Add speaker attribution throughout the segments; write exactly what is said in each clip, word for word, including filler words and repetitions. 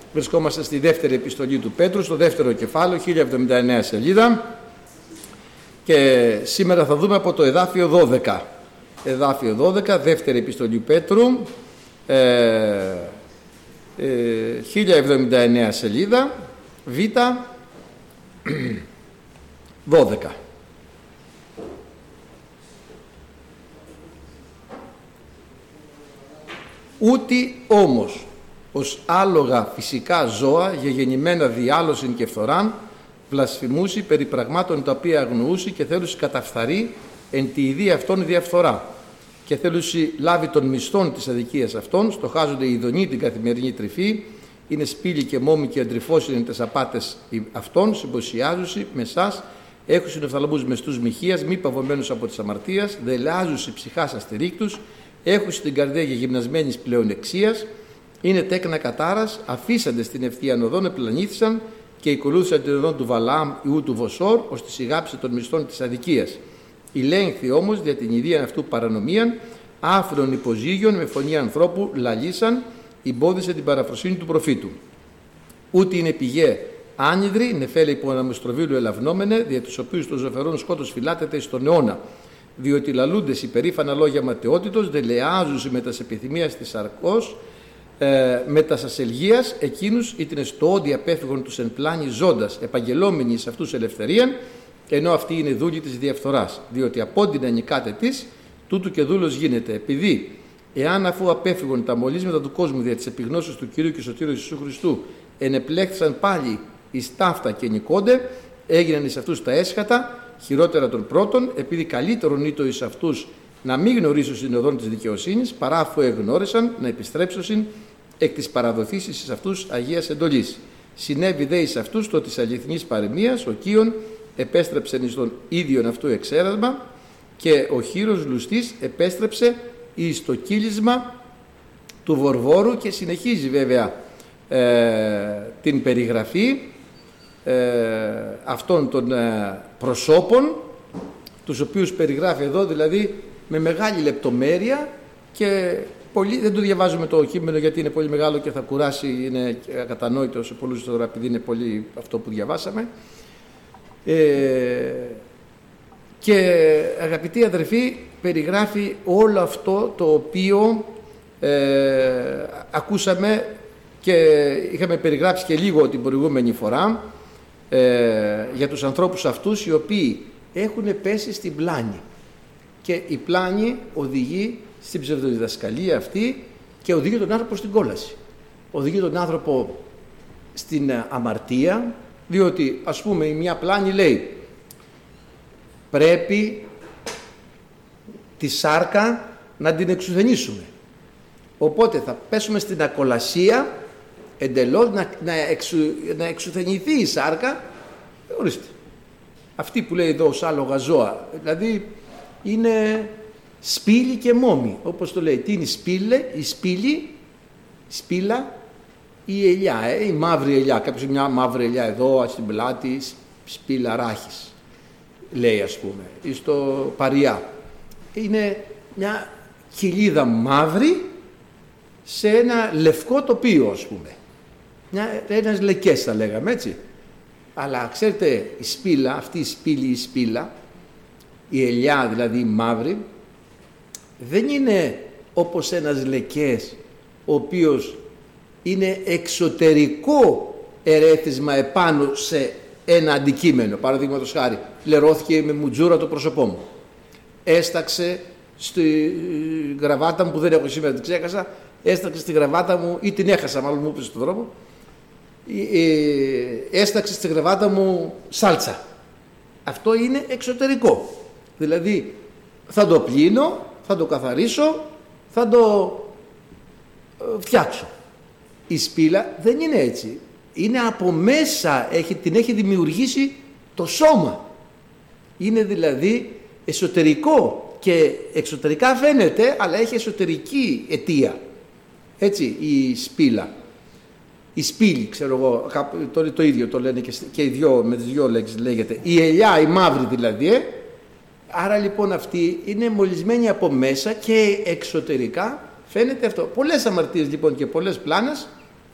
Speaker 1: Βρισκόμαστε στη δεύτερη επιστολή του Πέτρου, στο δεύτερο κεφάλαιο, χίλια εβδομήντα εννέα σελίδα. Και σήμερα θα δούμε από το εδάφιο δώδεκα. Εδάφιο δώδεκα, δεύτερη επιστολή Πέτρου, ε, ε, χίλια εβδομήντα εννέα σελίδα, Β, δώδεκα. Ούτι όμως ως άλογα φυσικά ζώα γεγεννημένα διάλωσιν και φθοράν βλασφημούσι περί πραγμάτων τα οποία αγνοούσι και θέλουσι καταφθαρεί εν τη ιδία αυτών διαφθορά και θέλουσι λάβει των μισθών της αδικίας αυτών, στοχάζονται οι ειδονοί την καθημερινή τρυφή, είναι σπήλοι και μόμοι και αντριφώσει είναι τις απάτες αυτών, συμποσιάζουσι με εσάς, έχουσιν οφθαλμούς μεστούς μοιχείας, μη παβωμένους από τις αμαρτίας, δελεάζουσι ψυχάς αστηρίκτους, έχουσι την καρδία γεγυμνασμένης πλεονεξίας, είναι τέκνα κατάρας, αφήσαντε στην ευθείαν οδόν, επλανήθησαν και ακολούθησαν την οδόν του Βαλάμ ιού του Βοσόρ, ώστε σιγάψε των μισθών της αδικίας. Ηλέγχθη όμως δια την ιδίαν αυτού παρανομίαν, άφρον υποζύγιον με φωνή ανθρώπου λαλήσαν, εμπόδισε την παραφροσύνη του προφήτου. Ούτε είναι πηγέ άνυδροι, νεφέλε υπό αναμοστροβίλου ελαυνόμενε, δια τους οποίους το ζωφερόν σκότος φυλάτεται στον αιώνα. Διότι λαλούντες υπερήφανα λόγια ματαιότητος, δελεάζουσι με τας επιθυμίας της σαρκός, ε, με τας ασελγίας, εκείνους ήτινε στο όντι απέφυγον τους εν πλάνη ζώντας, επαγγελόμενοι σε αυτούς ελευθερίαν, ενώ αυτή είναι δούλη της διαφθοράς. Διότι απόντινα νικάτε της, τούτου και δούλος γίνεται. Επειδή, εάν αφού απέφυγον τα μολύσματα του κόσμου δια της επιγνώσεως του Κυρίου και Σωτήρου Ιησού Χριστού, ενεπλέχθησαν πάλι εις ταύτα και νικόνται, έγιναν εις αυτούς τα έσχατα, χειρότερα των πρώτων, επειδή καλύτερον ήτο εις αυτούς να μην γνωρίσουν στην οδόν της δικαιοσύνης, παρά αφού εγνώρισαν να επιστρέψωσιν εκ της παραδοθήσης εις αυτούς Αγίας εντολής. Συνέβη δε εις αυτούς το της αληθινής παροιμίας, ο Κίον επέστρεψε εις τον ίδιον αυτού εξέρασμα και ο χείρος λουστής επέστρεψε εις το κύλισμα του Βορβόρου και συνεχίζει βέβαια ε, την περιγραφή ε, αυτών των ε, προσώπων, τους οποίους περιγράφει εδώ δηλαδή με μεγάλη λεπτομέρεια και πολύ, δεν το διαβάζουμε το κείμενο γιατί είναι πολύ μεγάλο και θα κουράσει, είναι ακατανόητο σε πολλούς τώρα επειδή είναι πολύ αυτό που διαβάσαμε. Ε, και αγαπητοί αδερφοί, περιγράφει όλο αυτό το οποίο ε, ακούσαμε και είχαμε περιγράψει και λίγο την προηγούμενη φορά ε, για τους ανθρώπους αυτούς οι οποίοι έχουν πέσει στην πλάνη και η πλάνη οδηγεί στην ψευδοδιδασκαλία αυτή και οδηγεί τον άνθρωπο στην κόλαση, οδηγεί τον άνθρωπο στην αμαρτία, διότι ας πούμε η μια πλάνη λέει πρέπει τη σάρκα να την εξουθενήσουμε, οπότε θα πέσουμε στην ακολασία εντελώς να, να, εξου, να εξουθενηθεί η σάρκα. Ορίστε, αυτή που λέει εδώ ως άλογα ζώα, δηλαδή είναι σπήλη και μόμη, όπως το λέει. Τι είναι η σπήλε, η σπήλη, η σπήλα, η ελιά, ε, η μαύρη ελιά. Κάποιος μια μαύρη ελιά εδώ στην πλάτη, σπήλα ράχης, λέει ας πούμε, ή στο παριά. Είναι μια κοιλίδα μαύρη σε ένα λευκό τοπίο, ας πούμε. Μια, ένας λεκές θα λέγαμε, έτσι. Αλλά ξέρετε, η σπήλα, αυτή η σπήλη, η σπήλα, η ελιά δηλαδή η μαύρη, δεν είναι όπως ένας λεκές ο οποίος είναι εξωτερικό ερέθισμα επάνω σε ένα αντικείμενο. Παραδείγματος χάρη, λερώθηκε με μουτζούρα το πρόσωπό μου, έσταξε στη γραβάτα μου που δεν έχω σήμερα, την ξέχασα, έσταξε στη γραβάτα μου ή την έχασα, μάλλον μου είπε στον δρόμο, έσταξε στη γραβάτα μου σάλτσα. Αυτό είναι εξωτερικό. Δηλαδή θα το πλύνω, θα το καθαρίσω, θα το φτιάξω. Η σπήλα δεν είναι έτσι. Είναι από μέσα, έχει, την έχει δημιουργήσει το σώμα. Είναι δηλαδή εσωτερικό και εξωτερικά φαίνεται, αλλά έχει εσωτερική αιτία. Έτσι η σπήλα. Η σπήλη, ξέρω εγώ, το, το ίδιο το λένε και, και οι δυο, με τις δυο λέξεις λέγεται. Η ελιά, η μαύρη δηλαδή, ε. Άρα λοιπόν αυτή είναι μολυσμένη από μέσα και εξωτερικά φαίνεται αυτό. Πολλές αμαρτίες λοιπόν και πολλές πλάνες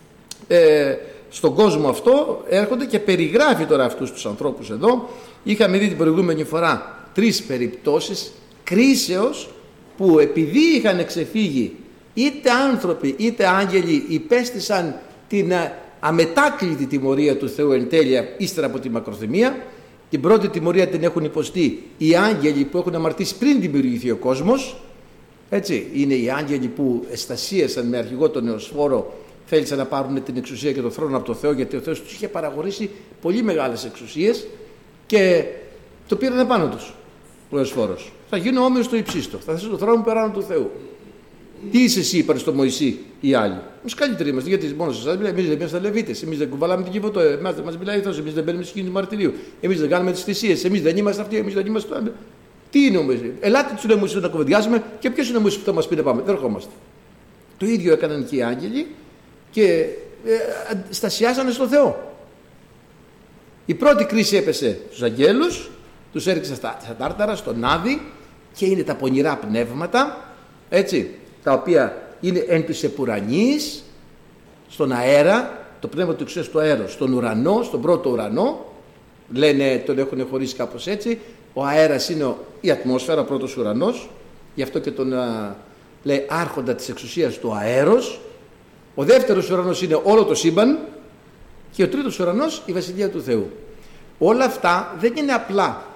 Speaker 1: ε, στον κόσμο αυτό έρχονται και περιγράφει τώρα αυτούς τους ανθρώπους εδώ. Είχαμε δει την προηγούμενη φορά τρεις περιπτώσεις κρίσεως που επειδή είχαν ξεφύγει είτε άνθρωποι είτε άγγελοι υπέστησαν την αμετάκλητη τιμωρία του Θεού εν τέλεια ύστερα από τη μακροθυμία. Την πρώτη τιμωρία την έχουν υποστεί οι άγγελοι που έχουν αμαρτήσει πριν δημιουργηθεί ο κόσμος. Έτσι, είναι οι άγγελοι που εστασίασαν με αρχηγό τον Νεοσφόρο, θέλησαν να πάρουν την εξουσία και τον θρόνο από τον Θεό, γιατί ο Θεός τους είχε παραχωρήσει πολύ μεγάλες εξουσίες και το πήραν επάνω τους ο Νεοσφόρος. Θα γίνω όμοιος στο υψίστο, θα θέσω το θρόνο περάνω του Θεού. Τι είσαι εσύ, είπαν στο Μωυσή οι άλλοι. Εμείς καλύτεροι είμαστε, γιατί μόνο σε εσάς μιλάει. Εμείς δεν είμαστε Λεβίτες, εμείς δεν κουβαλάμε την κυβωτό, εμάς δεν μας μιλάει Θεός, εμείς δεν μπαίνουμε στη σκηνή του μαρτυρίου, εμείς δεν κάνουμε τις θυσίες, εμείς δεν είμαστε αυτοί, εμείς δεν είμαστε το. Τι είναι ο Μωυσής? Ελάτε του λέει Μωυσής να κουβεντιάσουμε και ποιος είναι ο Μωυσής που θα μας πει να πάμε? Δεν ερχόμαστε. Το ίδιο έκαναν και οι άγγελοι και ε, στασιάσανε στο Θεό. Η πρώτη κρίση έπεσε στους αγγέλους, τους έριξε στα, στα τάρταρα, στον Άδη και είναι τα πονηρά πνεύματα, έτσι, τα οποία είναι εν της επουρανής, στον αέρα, το πνεύμα του εξουσίας στο αέρος, στον ουρανό, στον πρώτο ουρανό, λένε, τον έχουν χωρίσει κάπως έτσι. Ο αέρας είναι η ατμόσφαιρα, ο πρώτος ουρανός, γι' αυτό και τον α, λέει άρχοντα της εξουσίας του αέρος. Ο δεύτερος ουρανός είναι όλο το σύμπαν και ο τρίτος ουρανός η βασιλεία του Θεού. Όλα αυτά δεν είναι απλά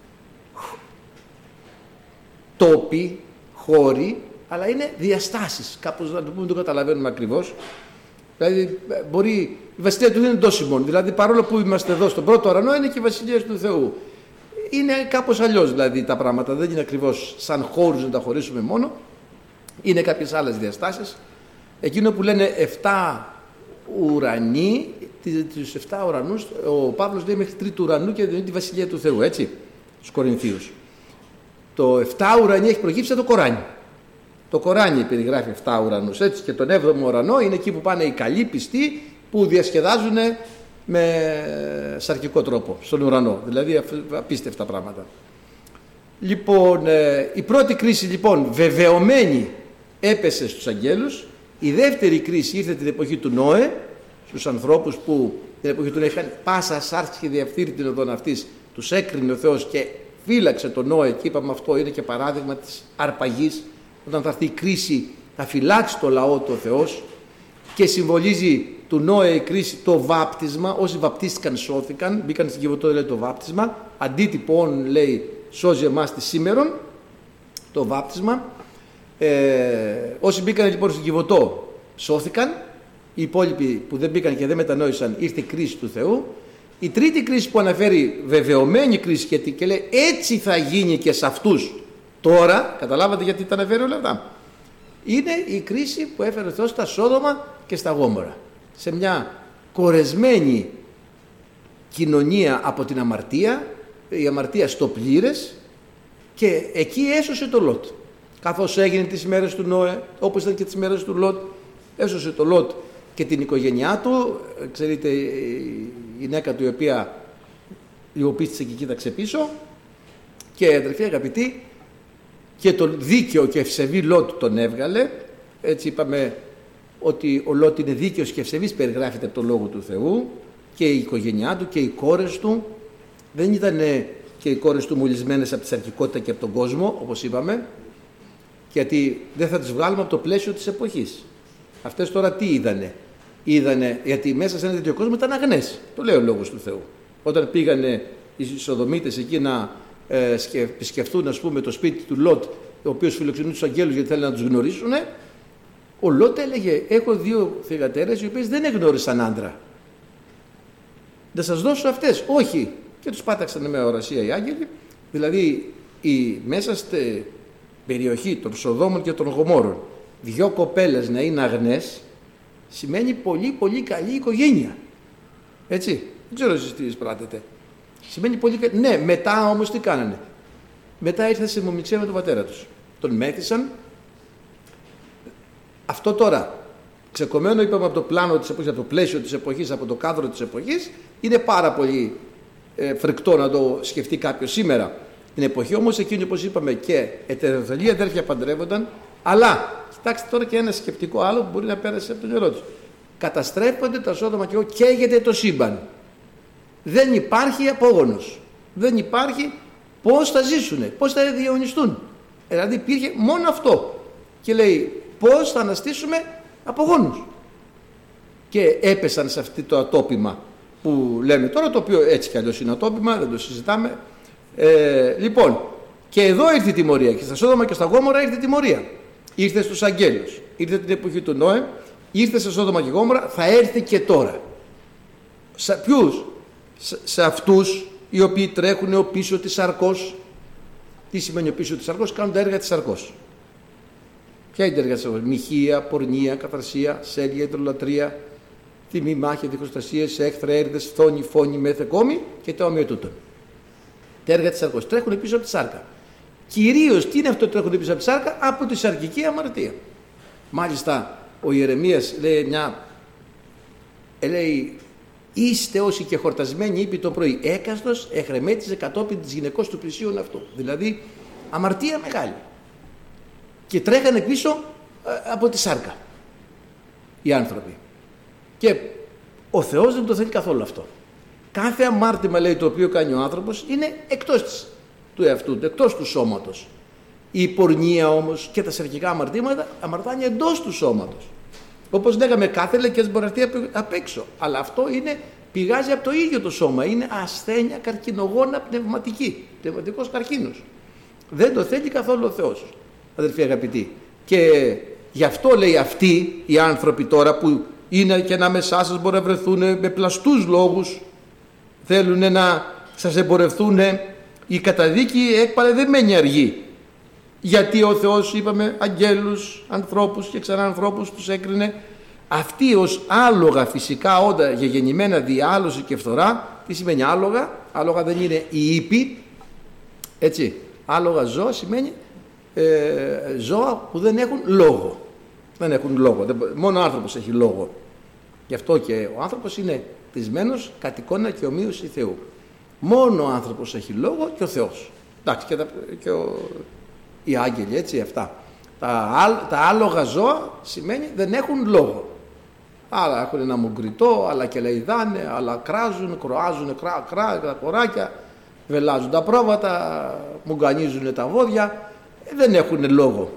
Speaker 1: τόποι, χώροι, αλλά είναι διαστάσεις. Κάπως να το πούμε, το καταλαβαίνουμε ακριβώς. Δηλαδή, μπορεί, η βασιλεία του Θεού είναι ντόσιμον. Δηλαδή, παρόλο που είμαστε εδώ στον πρώτο ουρανό, είναι και η βασιλεία του Θεού. Είναι κάπως αλλιώς δηλαδή τα πράγματα. Δεν είναι ακριβώς σαν χώρους να τα χωρίσουμε μόνο. Είναι κάποιες άλλες διαστάσεις. Εκείνο που λένε εφτά ουρανοί, τους εφτά ουρανούς, ο Παύλος λέει μέχρι τρίτου ουρανού και δεν είναι τη βασιλεία του Θεού, έτσι, στους Κορινθίους. Το εφτά ουρανοί έχει προκύψει από το Κοράνι. Το Κοράνι περιγράφει εφτά ουρανούς, έτσι, και τον έβδομο ουρανό είναι εκεί που πάνε οι καλοί πιστοί που διασκεδάζουν με σαρκικό τρόπο στον ουρανό, δηλαδή απίστευτα πράγματα. Λοιπόν, η πρώτη κρίση λοιπόν βεβαιωμένη έπεσε στους αγγέλους. Η δεύτερη κρίση ήρθε την εποχή του Νόε, στους ανθρώπους που την εποχή του Νόε είχαν πάσα σάρξη και διαφθείρει την οδόν αυτής, τους έκρινε ο Θεός και φύλαξε τον Νόε, και είπαμε αυτό είναι και παράδειγμα της αρπαγής. Όταν θα έρθει η κρίση θα φυλάξει το λαό του ο Θεός, και συμβολίζει του Νόε η κρίση το βάπτισμα. Όσοι βαπτίστηκαν σώθηκαν, μπήκαν στην Κιβωτό, λέει το βάπτισμα, αντίτυπον λέει σώζει εμάς τη σήμερον, το βάπτισμα. Ε, όσοι μπήκαν λοιπόν στην Κιβωτό σώθηκαν, οι υπόλοιποι που δεν μπήκαν και δεν μετανόησαν ήρθε η κρίση του Θεού. Η τρίτη κρίση που αναφέρει, βεβαιωμένη κρίση, και, και λέει έτσι θα γίνει και σε αυτούς τώρα, καταλάβατε γιατί τα αναφέρει όλα αυτά, είναι η κρίση που έφερε ο Θεός στα Σόδομα και στα Γόμορα, σε μια κορεσμένη κοινωνία από την αμαρτία, η αμαρτία στο πλήρες, και εκεί έσωσε το Λότ. Καθώς έγινε τις μέρες του Νόε, όπως ήταν και τις μέρες του Λότ, έσωσε το Λότ και την οικογένειά του. Ξέρετε, η γυναίκα του η οποία λιωπίστησε και κοίταξε πίσω, και αδερφοί αγαπητοί, και τον δίκαιο και ευσεβή Λότ τον έβγαλε. Έτσι είπαμε ότι ο Λότ είναι δίκαιος και ευσεβής, περιγράφεται από τον Λόγο του Θεού, και η οικογένειά του και οι κόρες του. Δεν ήταν και οι κόρες του μολυσμένες από τη σαρκικότητα και από τον κόσμο, όπως είπαμε, γιατί δεν θα τις βγάλουμε από το πλαίσιο της εποχής. Αυτές τώρα τι είδανε? Είδανε, γιατί μέσα σε ένα τέτοιο κόσμο ήταν αγνές, το λέει ο Λόγος του Θεού. Όταν πήγανε οι Σοδομίτες εκεί να ε, επισκεφτούν, ας πούμε, το σπίτι του Λότ, ο οποίος φιλοξενούσε τους αγγέλους γιατί θέλουν να τους γνωρίσουν, ο Λότ έλεγε: έχω δύο θυγατέρες οι οποίες δεν εγνώρισαν άντρα. Να σας δώσω αυτές? Όχι. Και τους πάταξαν με ορασία οι άγγελοι. Δηλαδή η, μέσα στη περιοχή των Σοδόμων και των Γομόρων δυο κοπέλες να είναι αγνές σημαίνει πολύ πολύ καλή οικογένεια. Έτσι, δεν ξέρω εσείς τι εισπράτετε. Σημαίνει πολύ καλή. Ναι, μετά όμως τι κάνανε? Μετά ήρθαν σε μομιξία με τον πατέρα τους, τον μέθησαν. Αυτό τώρα ξεκομμένο, είπαμε, από το πλάνο της εποχής, από το πλαίσιο της εποχής, από το κάδρο της εποχής, είναι πάρα πολύ ε, φρικτό να το σκεφτεί κάποιος σήμερα. Την εποχή όμως εκείνη, όπως είπαμε, και ετεροθελή αδέρφια παντρεύονταν, αλλά κοιτάξτε τώρα και ένα σκεπτικό άλλο που μπορεί να πέρασε από το νερό του. καταστρέφονται τα Σόδομα και Γόμορα, καίγεται το σύμπαν. Δεν υπάρχει απόγονος. Δεν υπάρχει πώς θα ζήσουν, πώς θα διαιωνιστούν. Δηλαδή υπήρχε μόνο αυτό. Και λέει πώς θα αναστήσουμε απογόνους. Και έπεσαν σε αυτό το ατόπιμα που λέμε τώρα, το οποίο έτσι κι αλλιώς είναι ατόπιμα, δεν το συζητάμε. Ε, λοιπόν, και εδώ ήρθε η τιμωρία. Και στα Σόδομα και στα Γόμορα ήρθε η τιμωρία. Ήρθε στους αγγέλους, ήρθε την εποχή του Νόε, ήρθε σε Σόδομα και Γόμορα, θα έρθει και τώρα. Σε ποιους? Σε, σε αυτούς οι οποίοι τρέχουν ο πίσω της σαρκός. Τι σημαίνει ο πίσω της σαρκός? Κάνουν τα έργα της σαρκός. Ποια είναι τα έργα της σαρκός? Μοιχεία, πορνεία, καθαρσία, σέλια, ιδωλατρία, τιμή, μάχη, διχοστασίες, έχθρα, έρδες, φθόνη, φόνη, μέθε κόμη και τα ομοιοτούτων. Τα έργα της σαρκός τρέχουν πίσω από τη σάρκα. Κυρίως τι είναι αυτό που τρέχουν πίσω από τη σάρκα? Από τη σαρκική αμαρτία. Μάλιστα ο Ιερεμίας λέει μια, λέει, είστε όσοι και χορτασμένοι, είπε το πρωί, έκαστος εχρεμέτιζε κατόπιν της γυναικός του πλησίον αυτού. Δηλαδή αμαρτία μεγάλη. Και τρέχανε πίσω ε, από τη σάρκα οι άνθρωποι. Και ο Θεός δεν το θέλει καθόλου αυτό. Κάθε αμάρτημα, λέει, το οποίο κάνει ο άνθρωπος είναι εκτός της, του εαυτού του, εκτός του σώματος. Η πορνεία όμως και τα σαρκικά αμαρτήματα αμαρτάνει εντός του σώματος. Όπως λέγαμε, κάθε λεκές μπορεί να έρθει απ' έξω. Αλλά αυτό είναι, πηγάζει από το ίδιο το σώμα. Είναι ασθένεια καρκινογόνα πνευματική. Πνευματικός καρκίνος. Δεν το θέλει καθόλου ο Θεός, αδελφοί αγαπητοί. Και γι' αυτό, λέει, αυτοί οι άνθρωποι τώρα που είναι και ανάμεσά σας μπορεί να βρεθούν με πλαστούς λόγους, θέλουν να σας εμπορευτούν, η καταδίκη έκπαλε δεν μένει αργή. Γιατί ο Θεός, είπαμε, αγγέλους, ανθρώπους και ξανά ανθρώπους τους έκρινε. Αυτοί ως άλογα φυσικά όντα γεγεννημένα διάλωση και φθορά. Τι σημαίνει άλογα? Άλογα δεν είναι οι ήποι, έτσι. Άλογα ζώα σημαίνει ε, ζώα που δεν έχουν λόγο. Δεν έχουν λόγο. Μόνο ο άνθρωπος έχει λόγο. Γι' αυτό και ο άνθρωπος είναι κτισμένος κατ' εικόνα και ομοίωση Θεού. Μόνο ο άνθρωπος έχει λόγο και ο Θεός. Εντάξει, και, τα, και ο, οι άγγελοι, έτσι, αυτά. Τα, τα άλογα ζώα σημαίνει δεν έχουν λόγο. Άλλα έχουν ένα μουγκριτό, άλλα και λαϊδάνε, άλλα κράζουν, κροάζουν κρά, κρά, τα κοράκια, βελάζουν τα πρόβατα, μουγκανίζουν τα βόδια, ε, δεν έχουν λόγο.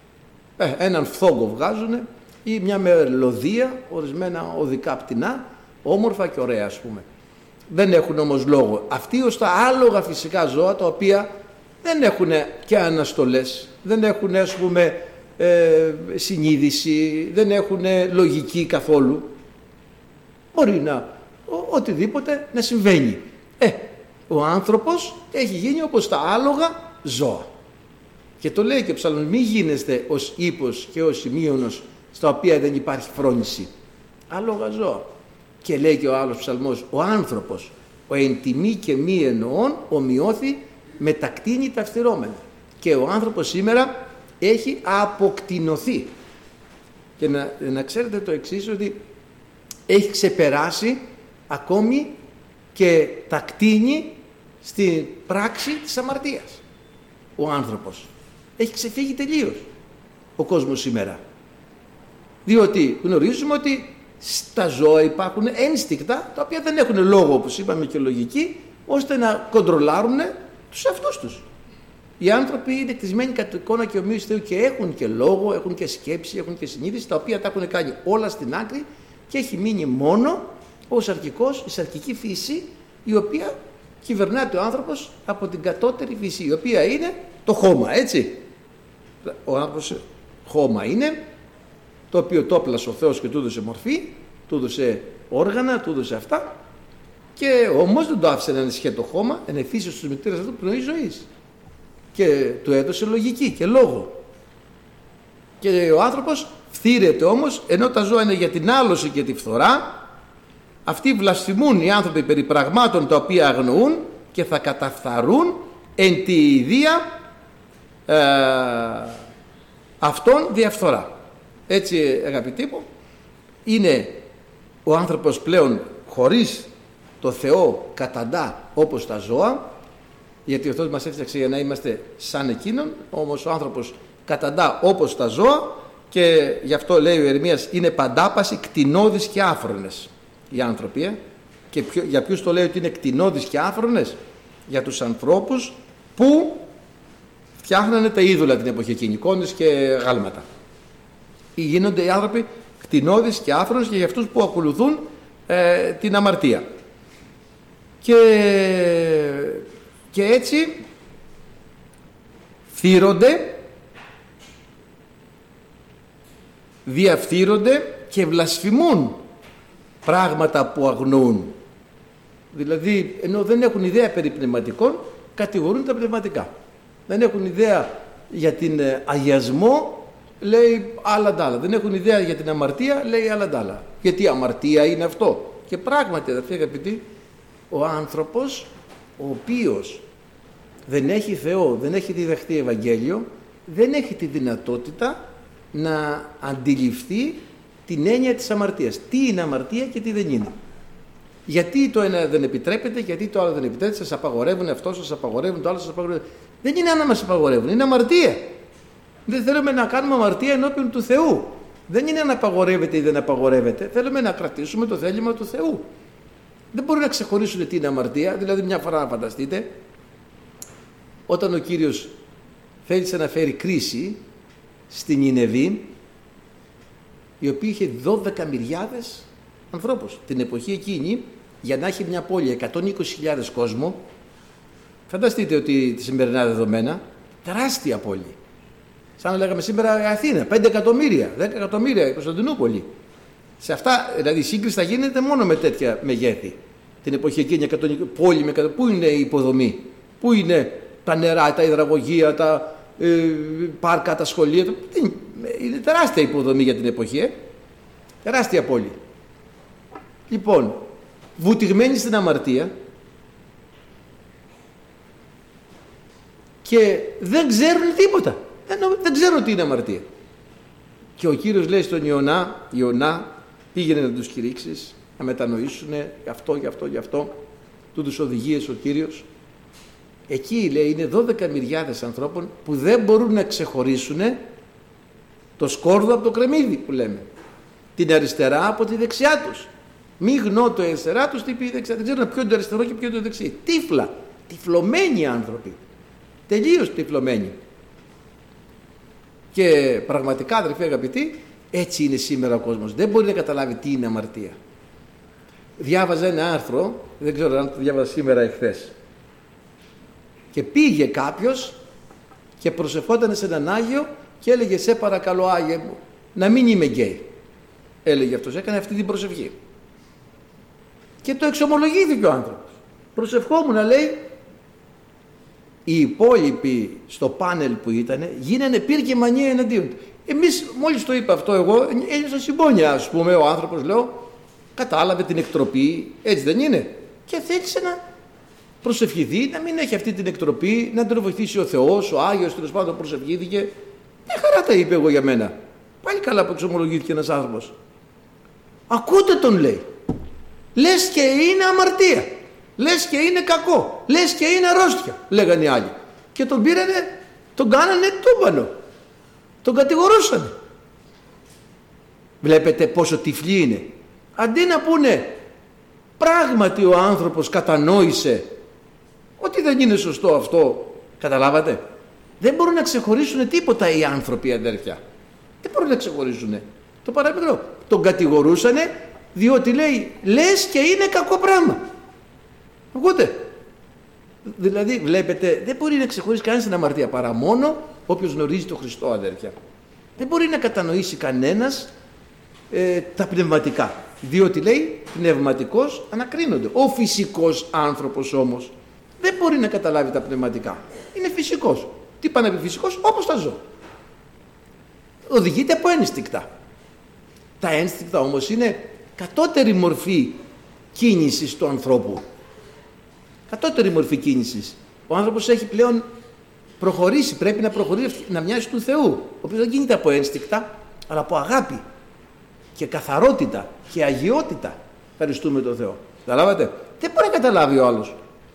Speaker 1: Ε, έναν φθόγκο βγάζουν ή μια μελωδία, ορισμένα οδικά πτηνά, όμορφα και ωραία, ας πούμε. Δεν έχουν όμως λόγο. Αυτοί ως τα άλογα φυσικά ζώα, τα οποία δεν έχουν και αναστολές, δεν έχουν, ας πούμε, ε, συνείδηση, δεν έχουν λογική καθόλου. Μπορεί να ο, οτιδήποτε να συμβαίνει. Ε, ο άνθρωπος έχει γίνει όπως τα άλογα ζώα. Και το λέει και ο ψαλμός, μη γίνεστε ως ύπος και ως σημείωνος στα οποία δεν υπάρχει φρόνηση. Άλογα ζώα. Και λέει και ο άλλος ψαλμός, ο άνθρωπος, ο εν τιμή και μη εννοών, ομοιώθη με τα κτίνη τα αυστηρώμενα. Και ο άνθρωπος σήμερα έχει αποκτηνωθεί. Και να, να ξέρετε το εξής, ότι έχει ξεπεράσει ακόμη και τα κτίνη στην πράξη της αμαρτίας. Ο άνθρωπος έχει ξεφύγει τελείως ο κόσμος σήμερα. Διότι γνωρίζουμε ότι στα ζώα υπάρχουν ένστικτα τα οποία δεν έχουν λόγο, όπως είπαμε, και λογική, ώστε να κοντρολάρουν τους εαυτούς τους. Οι άνθρωποι είναι κτισμένοι κατ' εικόνα και ομοίωση Θεού και έχουν και λόγο, έχουν και σκέψη, έχουν και συνείδηση, τα οποία τα έχουν κάνει όλα στην άκρη και έχει μείνει μόνο ο σαρκικός, η σαρκική φύση, η οποία κυβερνάται ο άνθρωπος από την κατώτερη φύση, η οποία είναι το χώμα, έτσι. Ο άνθρωπος χώμα είναι, το οποίο το έπλασε ο Θεός και του έδωσε μορφή, του έδωσε όργανα, του έδωσε αυτά, και όμως δεν το άφησε να είναι σχέτο χώμα, ενεφύσισε στους μητέρες αυτού πνοή ζωής και του έδωσε λογική και λόγο. Και ο άνθρωπος φθήρεται όμως, ενώ τα ζώα είναι για την άλωση και τη φθορά, αυτοί βλασφημούν οι άνθρωποι περί πραγμάτων τα οποία αγνοούν και θα καταφθαρούν εν τη ιδία ε, αυτών διαφθορά. Έτσι, αγαπητοί μου, είναι ο άνθρωπος πλέον χωρίς το Θεό καταντά όπως τα ζώα, γιατί ο Θεός μας έφτιαξε για να είμαστε σαν εκείνον, όμως ο άνθρωπος καταντά όπως τα ζώα Και γι' αυτό λέει ο Ερμίας, είναι παντάπαση κτηνώδεις και άφρονες οι άνθρωποι. Ε? Και ποιο, για ποιους το λέει ότι είναι κτηνώδεις και άφρονες? Για τους ανθρώπους που φτιάχνανε τα είδωλα την εποχή εκείνη, εικόνες και γάλματα. Γίνονται οι άνθρωποι κτηνώδεις και άφρονες και για αυτούς που ακολουθούν ε, την αμαρτία. Και, και έτσι φθύρονται, διαφθύρονται και βλασφημούν πράγματα που αγνοούν. Δηλαδή, ενώ δεν έχουν ιδέα περί πνευματικών, κατηγορούν τα πνευματικά. Δεν έχουν ιδέα για την αγιασμό, λέει άλλα τ' άλλα. Δεν έχουν ιδέα για την αμαρτία, λέει άλλα τ' άλλα. Γιατί αμαρτία είναι αυτό. Και πράγματι, αδερφοί αγαπητοί, ο άνθρωπος ο οποίος δεν έχει Θεό, δεν έχει διδαχθεί Ευαγγέλιο, δεν έχει τη δυνατότητα να αντιληφθεί την έννοια της αμαρτίας. Τι είναι αμαρτία και τι δεν είναι. Γιατί το ένα δεν επιτρέπεται, γιατί το άλλο δεν επιτρέπεται, σας απαγορεύουν αυτό, σας απαγορεύουν το άλλο, σας απαγορεύουν. Δεν είναι να μας απαγορεύουν, είναι αμαρτία. Δεν θέλουμε να κάνουμε αμαρτία ενώπιον του Θεού. Δεν είναι να απαγορεύεται ή δεν απαγορεύεται. Θέλουμε να κρατήσουμε το θέλημα του Θεού. Δεν μπορούν να ξεχωρίσουν τι είναι αμαρτία. Δηλαδή, μια φορά να φανταστείτε, όταν ο Κύριος θέλησε να φέρει κρίση στην Νινεβή, η οποία είχε δώδεκα μυριάδες ανθρώπους. Την εποχή εκείνη, για να έχει μια πόλη εκατόν είκοσι χιλιάδες κόσμο, φανταστείτε ότι τη σημερινά δεδομένα, τεράστια πόλη. Σαν να λέγαμε σήμερα Αθήνα, πέντε εκατομμύρια, δέκα εκατομμύρια η Κωνσταντινούπολη. Σε αυτά, δηλαδή η σύγκριση θα γίνεται μόνο με τέτοια μεγέθη. Την εποχή εκείνη, πόλη με πού είναι η υποδομή, πού είναι τα νερά, τα υδραγωγεία, τα ε, πάρκα, τα σχολεία. Το, είναι τεράστια υποδομή για την εποχή, ε. Τεράστια πόλη. Λοιπόν, βουτυγμένοι στην αμαρτία και δεν ξέρουν τίποτα. Δεν, δεν ξέρουν τι είναι αμαρτία. Και ο Κύριος λέει στον Ιωνά, Ιωνά, πήγαινε να τους κηρύξεις, να μετανοήσουν γι' αυτό, γι' αυτό, γι' αυτό. Του τους οδηγίες ο Κύριος. Εκεί λέει είναι δώδεκα μυριάδες ανθρώπων που δεν μπορούν να ξεχωρίσουν το σκόρδο από το κρεμμύδι που λέμε. Την αριστερά από τη δεξιά τους. Μη γνώτο η αριστερά τους, τι πει η δεξιά. Δεν ξέρουν ποιο είναι το αριστερό και ποιο είναι το δεξί. Τύφλα. Τυφλωμένοι άνθρωποι. Τελείως τυφλωμένοι. Και πραγματικά, αδερφοί αγαπητοί, έτσι είναι σήμερα ο κόσμος. Δεν μπορεί να καταλάβει τι είναι αμαρτία. Διάβαζα ένα άρθρο, δεν ξέρω αν το διάβαζα σήμερα εχθές. Και πήγε κάποιος και προσευχόταν σε έναν Άγιο και έλεγε σε παρακαλώ Άγιε μου να μην είμαι γκέι. Έλεγε αυτός, έκανε αυτή την προσευχή. Και το εξομολογήθηκε ο άνθρωπος. Προσευχόμουν να λέει, οι υπόλοιποι στο πάνελ που ήταν γίνανε πυρ και μανία εναντίον του. Εμείς μόλις το είπα αυτό εγώ ένιωσα συμπόνια, ας πούμε, ο άνθρωπος λέω κατάλαβε την εκτροπή, έτσι δεν είναι, και θέλησε να προσευχηθεί, να μην έχει αυτή την εκτροπή, να τον βοηθήσει ο Θεός, ο Άγιος, τέλος πάντων προσευχήθηκε. Μια χαρά τα είπε εγώ για μένα. Πάλι καλά που εξομολογήθηκε ένας άνθρωπος. Ακούτε τον λέει. Λες και είναι αμαρτία. Λες και είναι κακό. Λες και είναι αρρώστια. Λέγανε οι άλλοι. Και τον πήρανε, τον κάνανε τούμπανο. Τον κατηγορούσανε. Βλέπετε πόσο τυφλή είναι. Αντί να πούνε πράγματι ο άνθρωπος κατανόησε ότι δεν είναι σωστό αυτό. Καταλάβατε. Δεν μπορούν να ξεχωρίσουν τίποτα οι άνθρωποι, αδέρφια. Δεν μπορούν να ξεχωρίσουν. Το παραμικρό. Τον κατηγορούσανε διότι λέει λες και είναι κακό πράγμα. Ακούτε. Δηλαδή βλέπετε δεν μπορεί να ξεχωρίσει κανένας την αμαρτία παρά μόνο όποιος γνωρίζει τον Χριστό, αδέρφια. Δεν μπορεί να κατανοήσει κανένας ε, τα πνευματικά. Διότι λέει πνευματικός ανακρίνονται. Ο φυσικός άνθρωπος όμως δεν μπορεί να καταλάβει τα πνευματικά. Είναι φυσικός. Τι πάνε να πει φυσικός? Όπως τα ζω. Οδηγείται από ένστικτα. Τα ένστικτα όμως είναι κατώτερη μορφή κίνησης του ανθρώπου. Κατώτερη μορφή κίνησης. Ο άνθρωπος έχει πλέον προχωρήσει, πρέπει να προχωρήσει, να μοιάζει του Θεού, ο οποίος δεν κινείται από ένστικτα, αλλά από αγάπη και καθαρότητα και αγιότητα. Ευχαριστούμε τον Θεό. Καταλάβατε. Δεν μπορεί να καταλάβει ο άλλος.